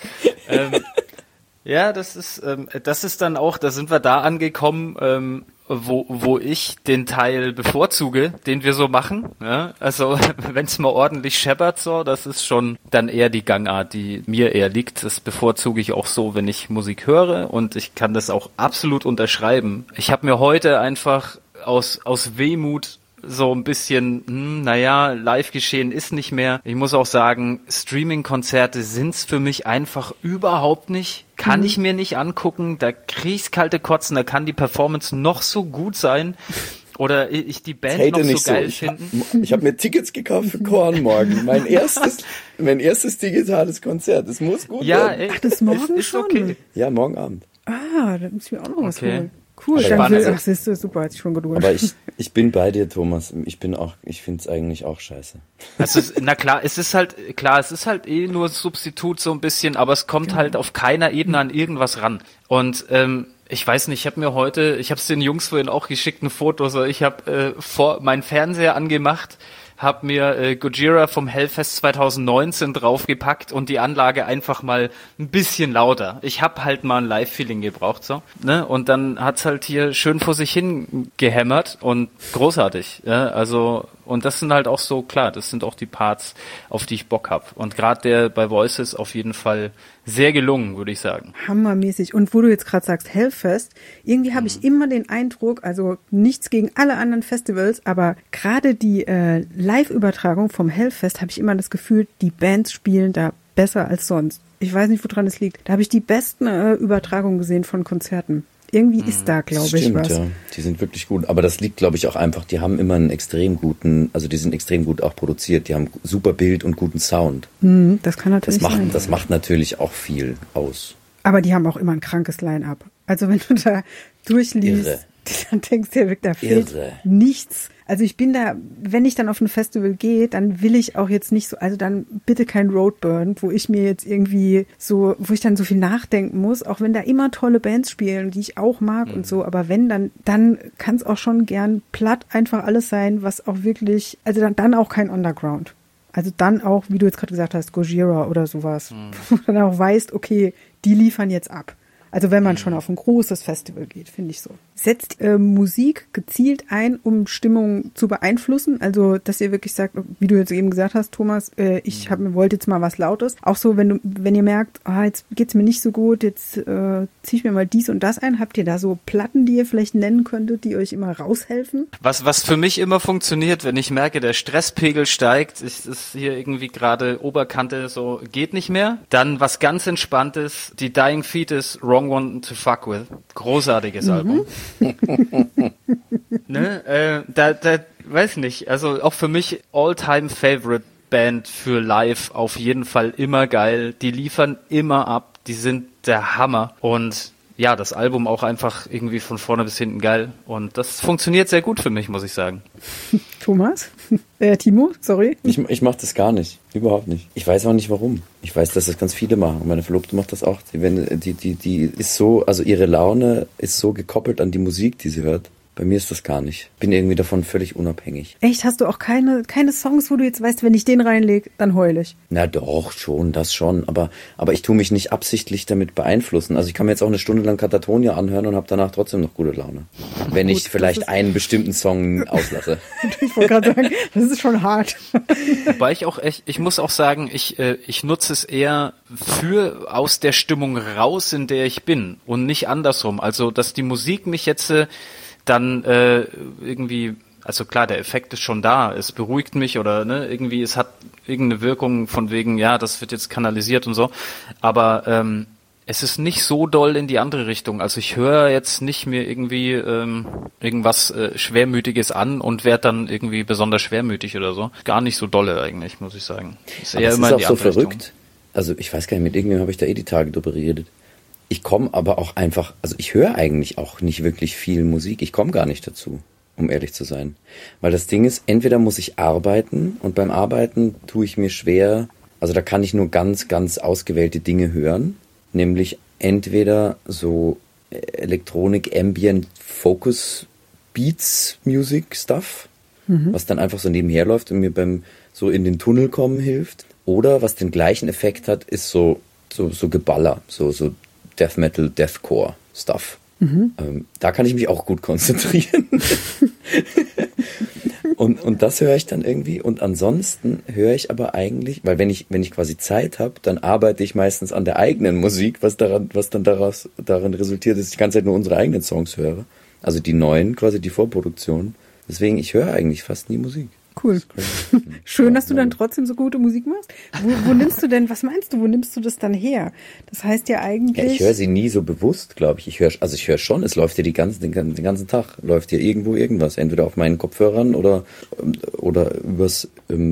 Speaker 2: Ja, das ist dann auch, da sind wir da angekommen, wo ich den Teil bevorzuge, den wir so machen. Ja? Also wenn es mal ordentlich scheppert, so, das ist schon dann eher die Gangart, die mir eher liegt. Das bevorzuge ich auch so, wenn ich Musik höre und ich kann das auch absolut unterschreiben. Ich habe mir heute einfach aus Wehmut so ein bisschen, Live-Geschehen ist nicht mehr. Ich muss auch sagen, Streaming-Konzerte sind's für mich einfach überhaupt nicht. Kann ich mir nicht angucken, da krieg ich's kalte Kotzen, da kann die Performance noch so gut sein. Oder ich die Band noch so geil finden.
Speaker 1: Ich hab mir Tickets gekauft für Korn morgen. Mein erstes digitales Konzert. Das muss gut werden.
Speaker 3: Ach, das morgen
Speaker 2: ist
Speaker 3: schon?
Speaker 2: Okay.
Speaker 1: Ja, morgen Abend.
Speaker 3: Da muss ich mir auch noch was holen. Cool,
Speaker 1: Aber
Speaker 3: dann siehst du, super, hat sich schon geduld.
Speaker 1: Aber ich bin bei dir, Thomas. Ich find's eigentlich auch scheiße.
Speaker 2: Also, es ist halt nur Substitut so ein bisschen, aber es kommt halt auf keiner Ebene an irgendwas ran. Und, ich weiß nicht, ich hab's den Jungs vorhin auch geschickt, ein Foto, so ich habe meinen Fernseher angemacht, habe mir Gojira vom Hellfest 2019 draufgepackt und die Anlage einfach mal ein bisschen lauter. Ich habe halt mal ein Live-Feeling gebraucht, so, ne? Und dann hat's halt hier schön vor sich hin gehämmert und großartig, ja? Also, und das sind halt auch so, klar, das sind auch die Parts, auf die ich Bock hab. Und gerade der bei Voices auf jeden Fall sehr gelungen, würde ich sagen.
Speaker 3: Hammermäßig. Und wo du jetzt gerade sagst, Hellfest, irgendwie habe ich immer den Eindruck, also nichts gegen alle anderen Festivals, aber gerade die Live-Übertragung vom Hellfest habe ich immer das Gefühl, die Bands spielen da besser als sonst. Ich weiß nicht, woran es liegt. Da habe ich die besten Übertragungen gesehen von Konzerten. Irgendwie ist da, glaube ich, was.
Speaker 1: Ja, die sind wirklich gut. Aber das liegt, glaube ich, auch einfach, die haben immer einen extrem guten, also die sind extrem gut auch produziert. Die haben super Bild und guten Sound.
Speaker 3: Das kann natürlich sein.
Speaker 1: Das macht natürlich auch viel aus.
Speaker 3: Aber die haben auch immer ein krankes Line-Up. Also wenn du da durchliest, dann denkst du ja wirklich, da fehlt nichts. Also ich bin da, wenn ich dann auf ein Festival gehe, dann will ich auch jetzt nicht so, also dann bitte kein Roadburn, wo ich mir jetzt irgendwie so, wo ich dann so viel nachdenken muss, auch wenn da immer tolle Bands spielen, die ich auch mag und so, aber wenn, dann kann es auch schon gern platt einfach alles sein, was auch wirklich, also dann auch kein Underground. Also dann auch, wie du jetzt gerade gesagt hast, Gojira oder sowas, wo du dann auch weißt, okay, die liefern jetzt ab. Also wenn man schon auf ein großes Festival geht, finde ich so. Setzt Musik gezielt ein, um Stimmung zu beeinflussen? Also, dass ihr wirklich sagt, wie du jetzt eben gesagt hast, Thomas, wollte jetzt mal was Lautes. Auch so, wenn ihr merkt, jetzt geht's mir nicht so gut, jetzt ziehe ich mir mal dies und das ein. Habt ihr da so Platten, die ihr vielleicht nennen könntet, die euch immer raushelfen?
Speaker 2: Was für mich immer funktioniert, wenn ich merke, der Stresspegel steigt, ist hier irgendwie gerade Oberkante so, geht nicht mehr. Dann was ganz Entspanntes, die Dying Fetus, Wrong One to Fuck With. Großartiges Album. Ne? Weiß nicht, also auch für mich All-Time-Favorite Band für live, auf jeden Fall immer geil. Die liefern immer ab, die sind der Hammer und ja, das Album auch einfach irgendwie von vorne bis hinten geil und das funktioniert sehr gut für mich, muss ich sagen.
Speaker 3: Thomas? Timo, sorry.
Speaker 1: Ich mach das gar nicht, überhaupt nicht. Ich weiß auch nicht warum. Ich weiß, dass das ganz viele machen. Meine Verlobte macht das auch. Die ist so, also ihre Laune ist so gekoppelt an die Musik, die sie hört. Bei mir ist das gar nicht. Bin irgendwie davon völlig unabhängig.
Speaker 3: Echt? Hast du auch keine Songs, wo du jetzt weißt, wenn ich den reinlege, dann heul ich?
Speaker 1: Na doch, schon, das schon. Aber ich tue mich nicht absichtlich damit beeinflussen. Also ich kann mir jetzt auch eine Stunde lang Katatonia anhören und habe danach trotzdem noch gute Laune. Wenn ich vielleicht einen bestimmten Song auslasse.
Speaker 3: Ich wollte gerade sagen, das ist schon hart.
Speaker 2: Wobei ich muss auch sagen, ich nutze es eher aus der Stimmung raus, in der ich bin und nicht andersrum. Also, dass die Musik mich jetzt dann irgendwie, also klar, der Effekt ist schon da, es beruhigt mich oder ne, irgendwie, es hat irgendeine Wirkung von wegen, ja, das wird jetzt kanalisiert und so, aber es ist nicht so doll in die andere Richtung, also ich höre jetzt nicht mir irgendwie irgendwas Schwermütiges an und werde dann irgendwie besonders schwermütig oder so, gar nicht so dolle eigentlich, muss ich sagen.
Speaker 1: Ist eher immer in die andere Richtung. Also ich weiß gar nicht, mit irgendwem habe ich da die Tage drüber geredet. Ich komme aber auch einfach, also ich höre eigentlich auch nicht wirklich viel Musik. Ich komme gar nicht dazu, um ehrlich zu sein. Weil das Ding ist, entweder muss ich arbeiten und beim Arbeiten tue ich mir schwer, also da kann ich nur ganz, ganz ausgewählte Dinge hören. Nämlich entweder so Elektronik, Ambient, Focus, Beats, Music, Stuff, was dann einfach so nebenher läuft und mir beim so in den Tunnel kommen hilft. Oder was den gleichen Effekt hat, ist so Geballer, so Death Metal, Deathcore Stuff. Da kann ich mich auch gut konzentrieren. und das höre ich dann irgendwie. Und ansonsten höre ich aber eigentlich, weil wenn ich quasi Zeit habe, dann arbeite ich meistens an der eigenen Musik, was dann darin resultiert, dass ich die ganze Zeit nur unsere eigenen Songs höre. Also die neuen, quasi die Vorproduktion. Deswegen, ich höre eigentlich fast nie Musik.
Speaker 3: Cool. Schön, dass du dann trotzdem so gute Musik machst. Wo nimmst du denn, was meinst du, wo nimmst du das dann her? Das heißt ja eigentlich...
Speaker 1: Ja, ich höre sie nie so bewusst, glaube ich. Ich höre schon, es läuft hier den ganzen Tag, läuft hier irgendwo irgendwas. Entweder auf meinen Kopfhörern oder übers,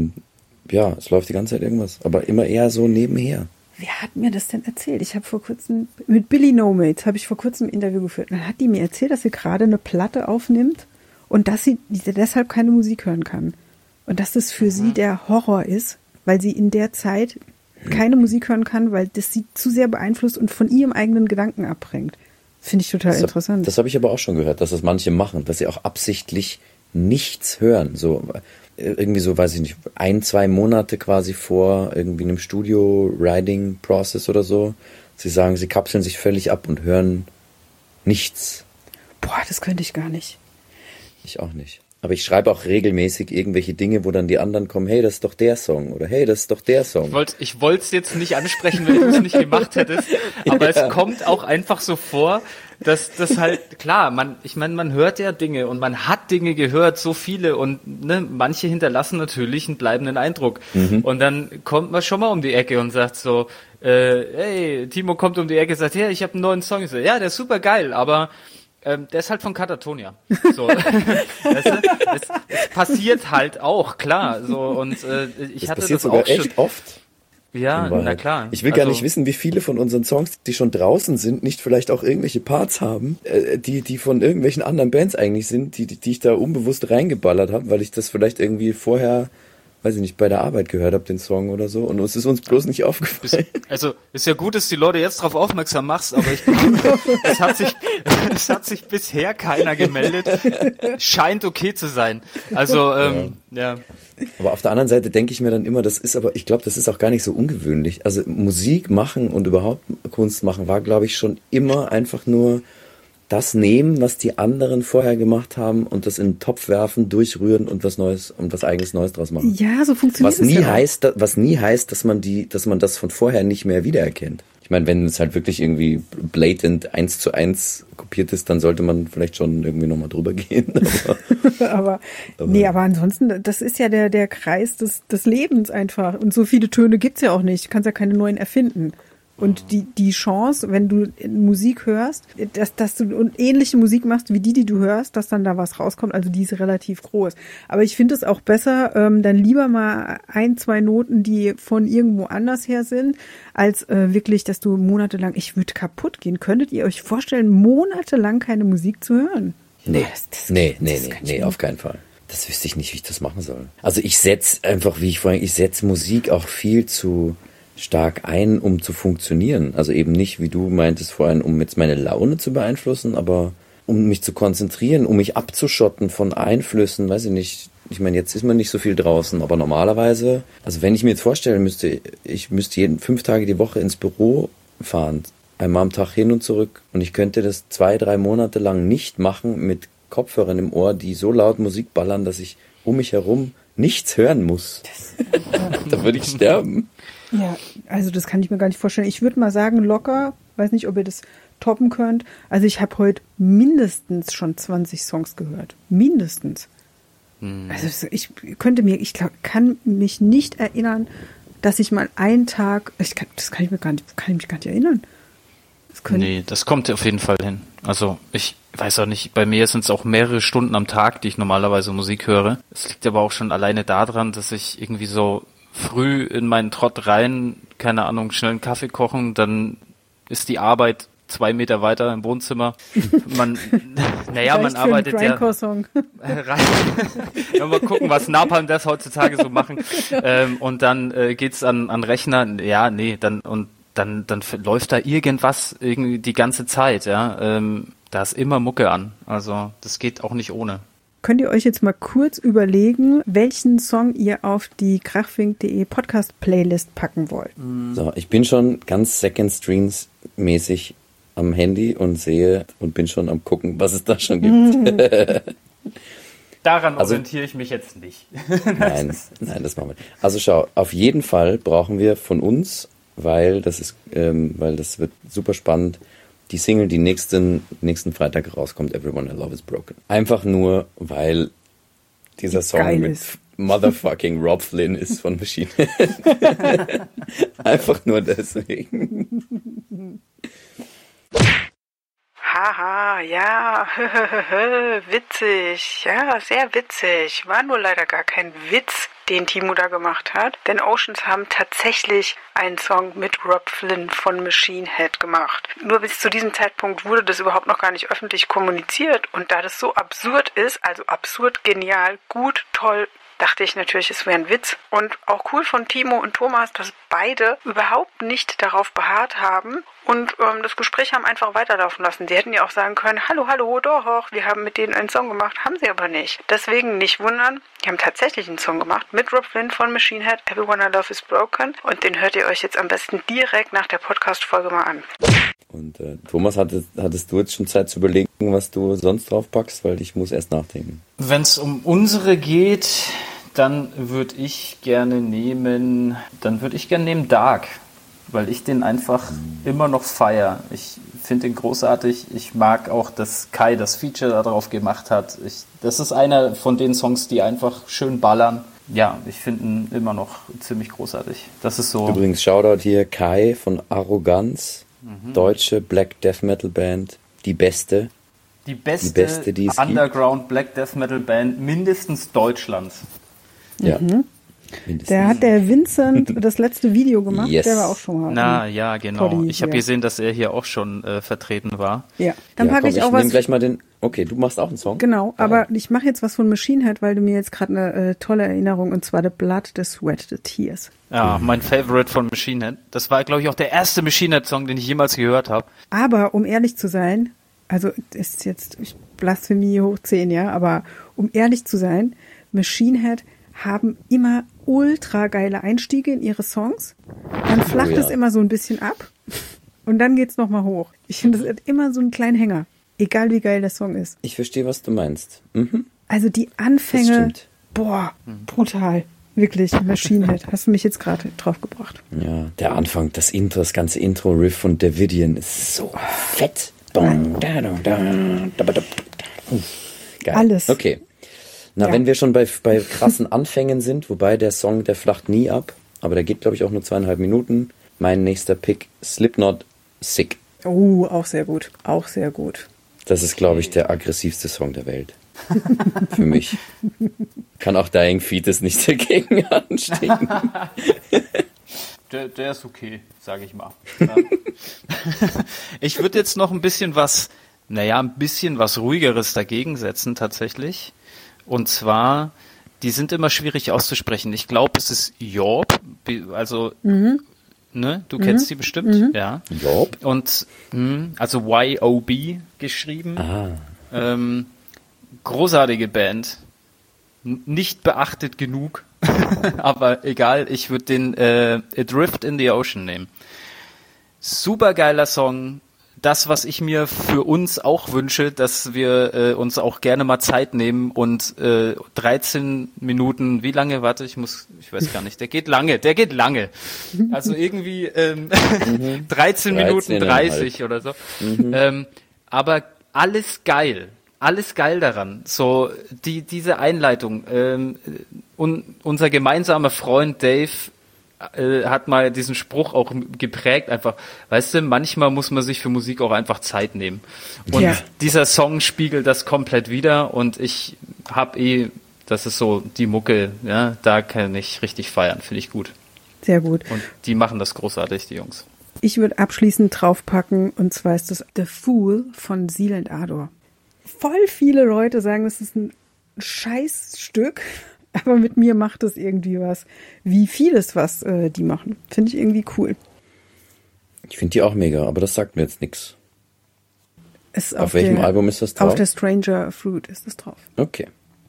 Speaker 1: es läuft die ganze Zeit irgendwas. Aber immer eher so nebenher.
Speaker 3: Wer hat mir das denn erzählt? Ich habe vor kurzem, mit Billy No Mates habe ich vor kurzem ein Interview geführt. Dann hat die mir erzählt, dass sie gerade eine Platte aufnimmt und dass sie deshalb keine Musik hören kann. Und dass das für sie der Horror ist, weil sie in der Zeit keine Musik hören kann, weil das sie zu sehr beeinflusst und von ihrem eigenen Gedanken abbringt. Finde ich total interessant.
Speaker 1: Das habe ich aber auch schon gehört, dass das manche machen, dass sie auch absichtlich nichts hören. So irgendwie so, weiß ich nicht, 1-2 Monate quasi vor irgendwie einem Studio-Writing-Process oder so. Sie sagen, sie kapseln sich völlig ab und hören nichts.
Speaker 3: Boah, das könnte ich gar nicht.
Speaker 1: Ich auch nicht. Aber ich schreibe auch regelmäßig irgendwelche Dinge, wo dann die anderen kommen, hey, das ist doch der Song oder hey, das ist doch der Song.
Speaker 2: Ich wollte es jetzt nicht ansprechen, wenn du es nicht gemacht hättest, aber es kommt auch einfach so vor, dass das halt, klar, man hört ja Dinge und man hat Dinge gehört, so viele und ne, manche hinterlassen natürlich einen bleibenden Eindruck. Und dann kommt man schon mal um die Ecke und sagt so, hey, Timo kommt um die Ecke und sagt, hey, ich habe einen neuen Song. Ich so, ja, der ist super geil, aber der ist halt von Katatonia. So. Weißt du? Es passiert halt auch, klar. So, und ich hatte das
Speaker 1: sogar
Speaker 2: auch schon
Speaker 1: echt oft.
Speaker 2: Ja, na klar.
Speaker 1: Ich will gar nicht wissen, wie viele von unseren Songs, die schon draußen sind, nicht vielleicht auch irgendwelche Parts haben, die von irgendwelchen anderen Bands eigentlich sind, die ich da unbewusst reingeballert habe, weil ich das vielleicht irgendwie vorher, weiß ich nicht, bei der Arbeit gehört habe, den Song oder so, und es ist uns bloß nicht aufgefallen.
Speaker 2: Also, ist ja gut, dass die Leute jetzt darauf aufmerksam machst, aber ich glaube, es hat sich bisher keiner gemeldet. Scheint okay zu sein. Also, ja.
Speaker 1: Aber auf der anderen Seite denke ich mir dann immer, ich glaube, das ist auch gar nicht so ungewöhnlich. Also Musik machen und überhaupt Kunst machen war, glaube ich, schon immer einfach nur das nehmen, was die anderen vorher gemacht haben und das in den Topf werfen, durchrühren und was Neues und was eigenes Neues draus machen.
Speaker 3: Ja, so funktioniert es.
Speaker 1: Was nie heißt, dass man das von vorher nicht mehr wiedererkennt. Ich meine, wenn es halt wirklich irgendwie blatant 1:1 kopiert ist, dann sollte man vielleicht schon irgendwie nochmal drüber gehen.
Speaker 3: aber ansonsten, das ist ja der Kreis des Lebens einfach. Und so viele Töne gibt's ja auch nicht. Du kannst ja keine neuen erfinden. Und die Chance, wenn du Musik hörst, dass du ähnliche Musik machst wie die du hörst, dass dann da was rauskommt, also die ist relativ groß. Aber ich finde es auch besser, dann lieber mal 1-2 Noten, die von irgendwo anders her sind, als wirklich, dass du monatelang, ich würde kaputt gehen. Könntet ihr euch vorstellen, monatelang keine Musik zu hören?
Speaker 1: Nee, auf keinen Fall. Das wüsste ich nicht, wie ich das machen soll. Also ich setze einfach, ich setze Musik auch viel zu stark ein, um zu funktionieren. Also eben nicht, wie du meintest vorhin, um jetzt meine Laune zu beeinflussen, aber um mich zu konzentrieren, um mich abzuschotten von Einflüssen, weiß ich nicht. Ich meine, jetzt ist man nicht so viel draußen, aber normalerweise, also wenn ich mir jetzt vorstellen müsste, ich müsste 5 Tage die Woche ins Büro fahren, einmal am Tag hin und zurück, und ich könnte das 2-3 Monate lang nicht machen mit Kopfhörern im Ohr, die so laut Musik ballern, dass ich um mich herum nichts hören muss. Da würde ich sterben.
Speaker 3: Ja, also das kann ich mir gar nicht vorstellen. Ich würde mal sagen, locker, weiß nicht, ob ihr das toppen könnt. Also ich habe heute mindestens schon 20 Songs gehört. Mindestens. Also ich kann mich nicht erinnern, dass ich mal einen Tag, das kann ich mich gar nicht erinnern.
Speaker 2: Das kommt auf jeden Fall hin. Also ich weiß auch nicht, bei mir sind es auch mehrere Stunden am Tag, die ich normalerweise Musik höre. Es liegt aber auch schon alleine daran, dass ich irgendwie so früh in meinen Trott rein, keine Ahnung, schnell einen Kaffee kochen, dann ist die Arbeit 2 Meter weiter im Wohnzimmer. Man arbeitet ja. Ja, mal gucken, was Napalm das heutzutage so machen. Und dann geht's an Rechner. Ja, nee, dann läuft da irgendwas irgendwie die ganze Zeit. Ja, da ist immer Mucke an. Also das geht auch nicht ohne.
Speaker 3: Könnt ihr euch jetzt mal kurz überlegen, welchen Song ihr auf die krachfink.de Podcast-Playlist packen wollt?
Speaker 1: So, ich bin schon ganz Second Streams mäßig am Handy und sehe und bin schon am gucken, was es da schon gibt.
Speaker 2: Daran orientiere ich mich jetzt nicht.
Speaker 1: Nein, das machen wir. Also schau, auf jeden Fall brauchen wir von uns, weil das wird super spannend, die Single, die nächsten Freitag rauskommt, Everyone I Love Is Broken. Einfach nur, weil dieser Song
Speaker 3: geil
Speaker 1: mit
Speaker 3: ist.
Speaker 1: Motherfucking Rob Flynn ist von Machine Head. Einfach nur deswegen.
Speaker 4: Haha, ja, witzig, ja, sehr witzig. War nur leider gar kein Witz, den Timo da gemacht hat, denn Oceans haben tatsächlich einen Song mit Rob Flynn von Machine Head gemacht. Nur bis zu diesem Zeitpunkt wurde das überhaupt noch gar nicht öffentlich kommuniziert und da das so absurd ist, also absurd, genial, gut, toll, dachte ich natürlich, es wäre ein Witz. Und auch cool von Timo und Thomas, dass beide überhaupt nicht darauf beharrt haben und das Gespräch haben einfach weiterlaufen lassen. Sie hätten ja auch sagen können, hallo, doch, wir haben mit denen einen Song gemacht, haben sie aber nicht. Deswegen nicht wundern, die haben tatsächlich einen Song gemacht mit Rob Flynn von Machine Head, Everyone I Love Is Broken. Und den hört ihr euch jetzt am besten direkt nach der Podcast-Folge mal an.
Speaker 1: Und Thomas, hattest du jetzt schon Zeit zu überlegen, was du sonst drauf packst? Weil ich muss erst nachdenken.
Speaker 2: Wenn es um unsere geht, dann würde ich gerne nehmen Dark, weil ich den einfach immer noch feiere. Ich finde den großartig. Ich mag auch, dass Kai das Feature darauf gemacht hat. Das ist einer von den Songs, die einfach schön ballern. Ja, ich finde ihn immer noch ziemlich großartig. Das ist so.
Speaker 1: Übrigens, Shoutout hier Kai von Arroganz, deutsche Black Death Metal Band, die beste.
Speaker 2: Die beste
Speaker 1: die es
Speaker 2: Underground Black Death Metal Band mindestens Deutschlands.
Speaker 1: Ja.
Speaker 3: Der hat der Vincent das letzte Video gemacht,
Speaker 1: Yes.
Speaker 3: Der war auch schon mal.
Speaker 2: Na ja, genau.
Speaker 3: Poddy,
Speaker 2: Ich habe gesehen, dass er hier auch schon vertreten war.
Speaker 3: Ja, dann packe ich auch was.
Speaker 1: Gleich mal den. Okay, du machst auch einen Song?
Speaker 3: Genau, aber ich mache jetzt was von Machine Head, weil du mir jetzt gerade eine tolle Erinnerung, und zwar The Blood, The Sweat, The Tears.
Speaker 2: Ja, mein Favorite von Machine Head. Das war, glaube ich, auch der erste Machine Head Song, den ich jemals gehört habe.
Speaker 3: Aber um ehrlich zu sein, also ist jetzt Blasphemie hoch 10, ja, aber um ehrlich zu sein, Machine Head haben immer ultra geile Einstiege in ihre Songs. Dann flacht es immer so ein bisschen ab und dann geht's nochmal hoch. Ich finde, das hat immer so einen kleinen Hänger, egal wie geil der Song ist.
Speaker 1: Ich verstehe, was du meinst.
Speaker 3: Also die Anfänge, boah, brutal. Wirklich, Machine Head. Hast du mich jetzt gerade drauf gebracht.
Speaker 1: Ja, der Anfang, das Intro, das ganze Intro-Riff von Davidian ist so fett. Geil.
Speaker 3: Alles.
Speaker 1: Okay. Na, wenn wir schon bei krassen Anfängen sind, wobei der Song, der flacht nie ab, aber der geht, glaube ich, auch nur 2,5 Minuten. Mein nächster Pick, Slipknot, Sick.
Speaker 3: Oh, auch sehr gut. Auch sehr gut.
Speaker 1: Das ist, glaube ich, der aggressivste Song der Welt. Für mich. Kann auch Dying Fetus nicht dagegen anstehen.
Speaker 2: Der ist okay, sage ich mal. Ja. Ich würde jetzt noch ein bisschen was Ruhigeres dagegen setzen, tatsächlich. Und zwar, die sind immer schwierig auszusprechen. Ich glaube, es ist Yorp, also, ne, du kennst die bestimmt, ja.
Speaker 1: Yorp?
Speaker 2: Und, also Y-O-B geschrieben. Großartige Band. Nicht beachtet genug. Aber egal, ich würde den Adrift in the Ocean nehmen. Super geiler Song. Das, was ich mir für uns auch wünsche, dass wir uns auch gerne mal Zeit nehmen und 13 Minuten, wie lange? Warte, ich weiß gar nicht. Der geht lange. Also irgendwie 13 Minuten 30 oder so. Aber alles geil daran. So diese Einleitung. Und unser gemeinsamer Freund Dave hat mal diesen Spruch auch geprägt, einfach, weißt du, manchmal muss man sich für Musik auch einfach Zeit nehmen. Und dieser Song spiegelt das komplett wider und ich habe das ist so die Mucke, ja, da kann ich richtig feiern, finde ich gut.
Speaker 3: Sehr gut.
Speaker 2: Und die machen das großartig, die Jungs.
Speaker 3: Ich würde abschließend draufpacken, und zwar ist das The Fool von Seal and Ardor. Voll viele Leute sagen, das ist ein Scheißstück, aber mit mir macht es irgendwie was. Wie vieles, was die machen. Finde ich irgendwie cool.
Speaker 1: Ich finde die auch mega, aber das sagt mir jetzt nichts. Auf welchem Album ist das drauf?
Speaker 3: Auf der Stranger Fruit ist das drauf.
Speaker 1: Okay.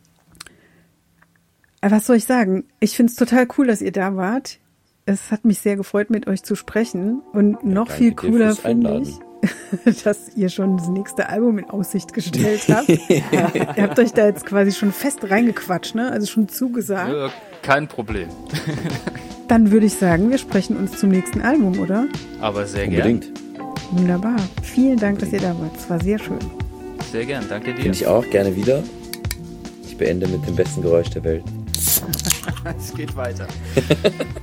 Speaker 3: Was soll ich sagen? Ich finde es total cool, dass ihr da wart. Es hat mich sehr gefreut, mit euch zu sprechen. Und noch viel cooler finde ich, dass ihr schon das nächste Album in Aussicht gestellt habt. Ihr habt euch da jetzt quasi schon fest reingequatscht, ne? Also schon zugesagt.
Speaker 2: Ja, kein Problem.
Speaker 3: Dann würde ich sagen, wir sprechen uns zum nächsten Album, oder?
Speaker 2: Aber sehr
Speaker 1: Unbedingt.
Speaker 2: gern.
Speaker 3: Wunderbar. Vielen Dank, dass ihr da wart. Es war sehr schön.
Speaker 2: Sehr gern, danke dir.
Speaker 1: Finde ich auch, gerne wieder. Ich beende mit dem besten Geräusch der Welt.
Speaker 2: Es geht weiter.